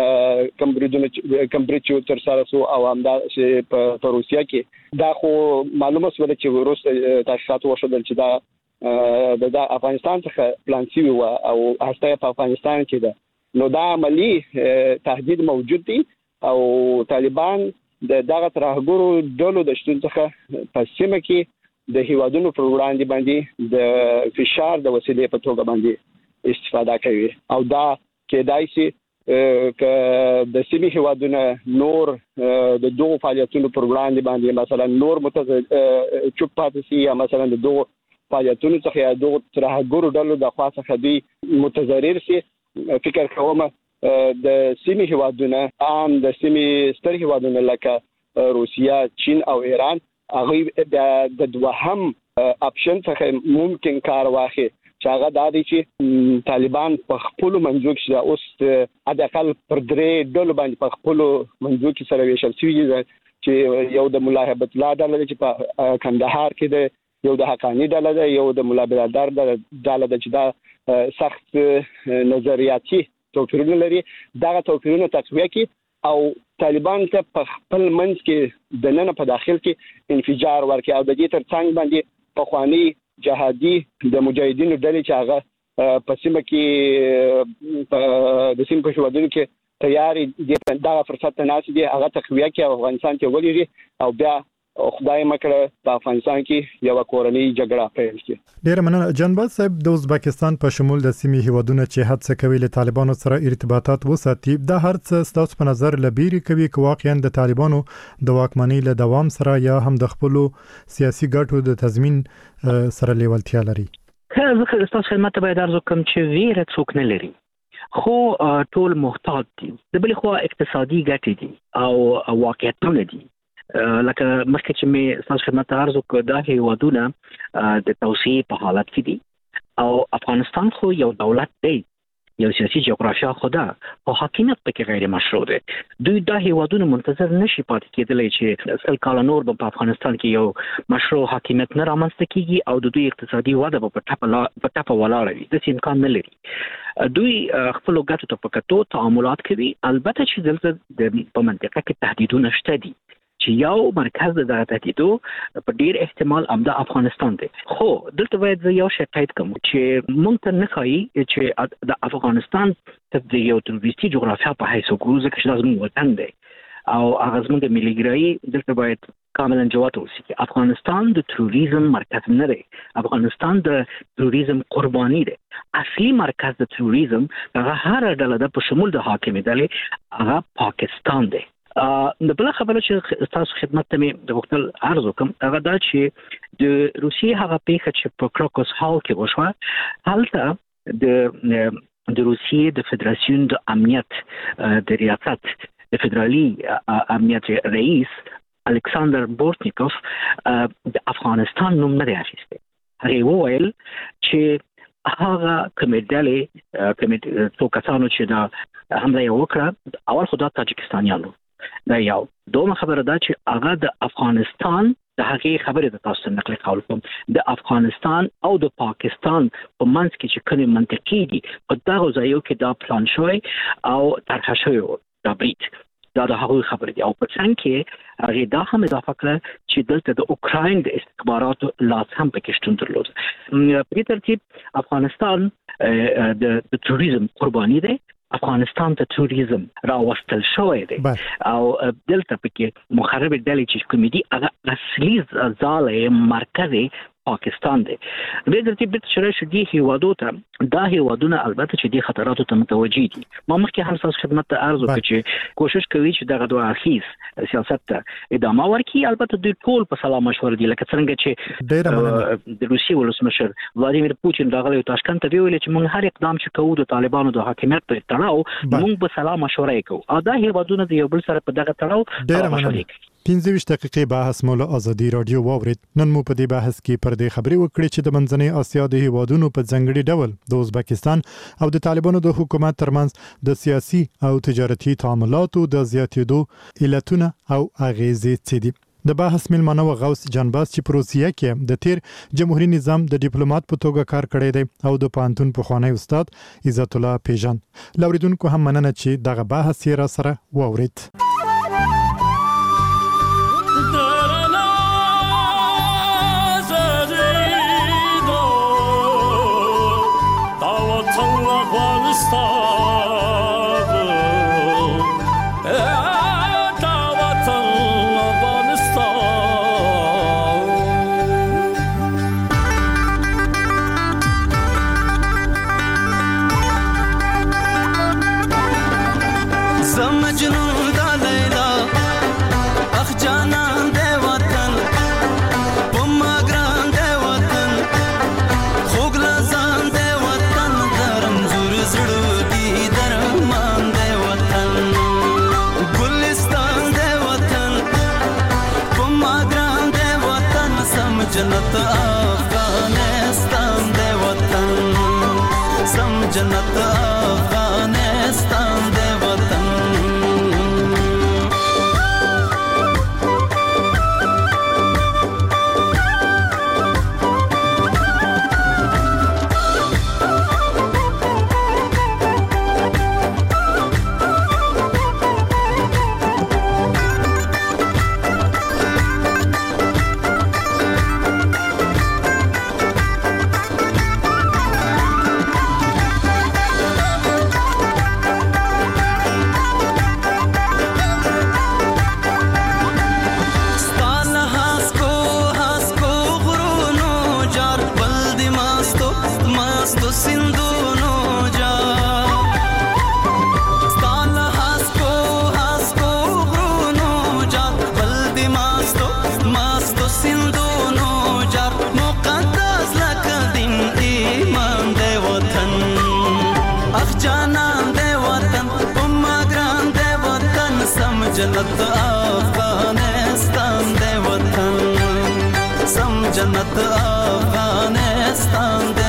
کمبریج تر سره سو او همدا په روسیا کې دا خو معلومه شوه چې روس تحقیقات وشول چې دا د افغانستان څخه پلان شوی و او هسته په افغانستان کې ده نو دا عملی تهدید موجود دی او طالبان دغه ترهګرو ډلو د شتون څخه په سیمه کې د هیوادونو پر وړاندې باندې د فشار د وسیلې په توګه باندې استفاده کوي او دا کېدای شي ک د سیمې هیوادونه نور د دوه فعالیتونو پر وړاندې باندې مثلا نور چوپ پاتې شي یا مثلا د دوه فعالیتونو څخه یا دوه ترهګرو ډلو د خوا څخه دی متضرر شي. فکر کوم د سیمې هیوادونه عام د سیمې ستر هیوادونه لکه روسیا چین او ایران هغه د دوهم اپشن څخه ممکن کار واخلي چې هغه د دې چې طالبان په خپل منځو کې اوس اقل پر درې ډول باندې په خپل منځو کې سره ویشل شوی چې یو د مولا هیبت الله ډله چې په کندهار کې ده یو د حقانی ډله ده یو د مولا برادر ډله ده چې دا سخت نظریاتي توپیرونه لري دغه توپیرونه تقویه کوي او طالبان ته په خپل منځ کې د نن په داخل کې انفجار ورکړي او د دې ترڅنګ باندې په خواني جهادي د مجاهدینو ډلې چې هغه په سیمه کې د سیمې په هیوادونو کې تیاری دي دا فرصت نه دي هغه تقویه کې افغانستان کې ولېږي او بیا خدای مکړه په افغانستان کې یو کورنۍ جګړه پیل شي. ډیر مننه جنباز صاحب. د ازبکستان په شمول د سیمې هیوادونو چې هڅه کوي له طالبانو سره ارتباطات وساتي، دا هر څه ستاسو په نظر لبیری کوي چې واقعا د طالبانو د واکمنۍ له دوام سره یا هم د خپل سیاسي ګټو د تضمین سره لیوالتیا لري؟ زه ستاسو خدمت ته باید عرض وکړم چې ویره څوک نه لري، خو ټول محتاط دي. د بل خو اقتصادي ګټې دي او واقعیتونه دي. لکه مخکې چې مې ستاسو خدمت ته عرض وکړ، دا هیوادونه د توسعې په حالت کې دي او افغانستان خو یو دولت دی، یو سیاسي جغرافیا خو ده او حاکمیت پکې غیر مشروع دی. دوی دا هیوادونه منتظر نشي پاتې کېدلی چې سل کاله نور په افغانستان کې یو مشروع حاکمیت نه رامنځته کیږي او د دوی اقتصادي وده په ټپه ولاړه وي. داسې امکان نه لري. دوی خپل ګټو ته په کتو تعاملات کوي. البته چې دلته په منطقه کې تهدیدونه شته دي چې یو مرکز د تهدیدو په ډیر احتمال امدا افغانستان دی. خو دلته باید یو شی تایید کوم چې مونږ ته نه ښایي چې د افغانستان د یو تروریستي جغرافیا په حیث وګورو، ځکه چې دا زموږ وطن دی او هغه زموږ د ملي دلته باید کاملا جواب وشي چې افغانستان د تروریزم مرکز نه دی. افغانستان د تروریزم قرباني دی. اصلي مرکز د تروریزم هغه هر ډله ده په شمول د حاکمې ډلې هغه پاکستان دی. د بل خبره چې تاسو خدمت ته مې د وکتل عرض وکم هغه دا چې د روسیې هغه پیښه چې په کراکوس هال کې وشوه، هلته د روسیې د فدراسیون د امنیت د ریاست د فدرالي امنیت رئیس الکساندر بورتنیکوف د افغانستان نوم نه دی اخیستی. هغه وویل چې هغه کمیټه څو کسانو چې دا حمله وکړه اول خو دا تاجکستانیانو. دا یو دومره خبره ده چې هغه د افغانستان د هغې خبرې د تاسو نقل قول کوم د افغانستان او د پاکستان په منځ کې چې کومې منطقې دي په دغه ځایو کې دا پلان شوی او طرحه شوی دا برید دا د هغوی خبرې دي. او په څنګ کې هغې دا هم اضافه کړه چې دلته د اوکراین د استخباراتو لاس هم پکې شتون درلود. په دې ترتیب افغانستان د تروریزم قرباني دی. افغانستان ته تروریزم راوستل شوی دی او دلته پکې مخرب ډلې چې کومې دي هغه اصلي ځاله مرکز پاکستان دی. به د ترتیب د شرایطو دي هیوادو ته دا هیوادونه البته چې دي خطراتو ته متوجي دي. ما مخکې هم تاسو خدمت ته عرض وکړ چې کوشش کوي چې دغه دوه اخیس سیاست ته ادامه ورکړي. البته دوی ټول په سلام مشوره دي، لکه څنګه چې د روسیې ولسمشر ولادیمیر پوتین راغلی تاشکند ته ویل چې موږ هر اقدام چې کوو د طالبانو د حاکمیت په تړاو موږ په سلام مشوره کوو. دا هیوادونه د یو بل سره په دغه تړاو مشورې کوي. 15 دقیقې بحث مولا ازادي رادیو واورید. نن مو په دې بحث کې پر دې خبرې وکړې چې د منځنۍ اسیا د هیوادونو په ځانګړي ډول د ازبکستان او د طالبانو د حکومت ترمنځ د سیاسي او تجارتي تعاملاتو د زیاتېدو علتونه او اغیزې څه دي. د بحث ملمنه و غوث جانباز چې په روسیه کې د تیر جمهوریت نظام د ډیپلوماټ په توګه کار کړی دی او د پانتون پخوانی استاد عزت الله پیژان. لوریدونکو هم مننه چې دغه بحث یې را سره واورید. जन्नत अफगानिस्तान दे वतन सम जन्नत अफगानिस्तान दे वतन افغانستان دی وطن سم جنت افغانستان دی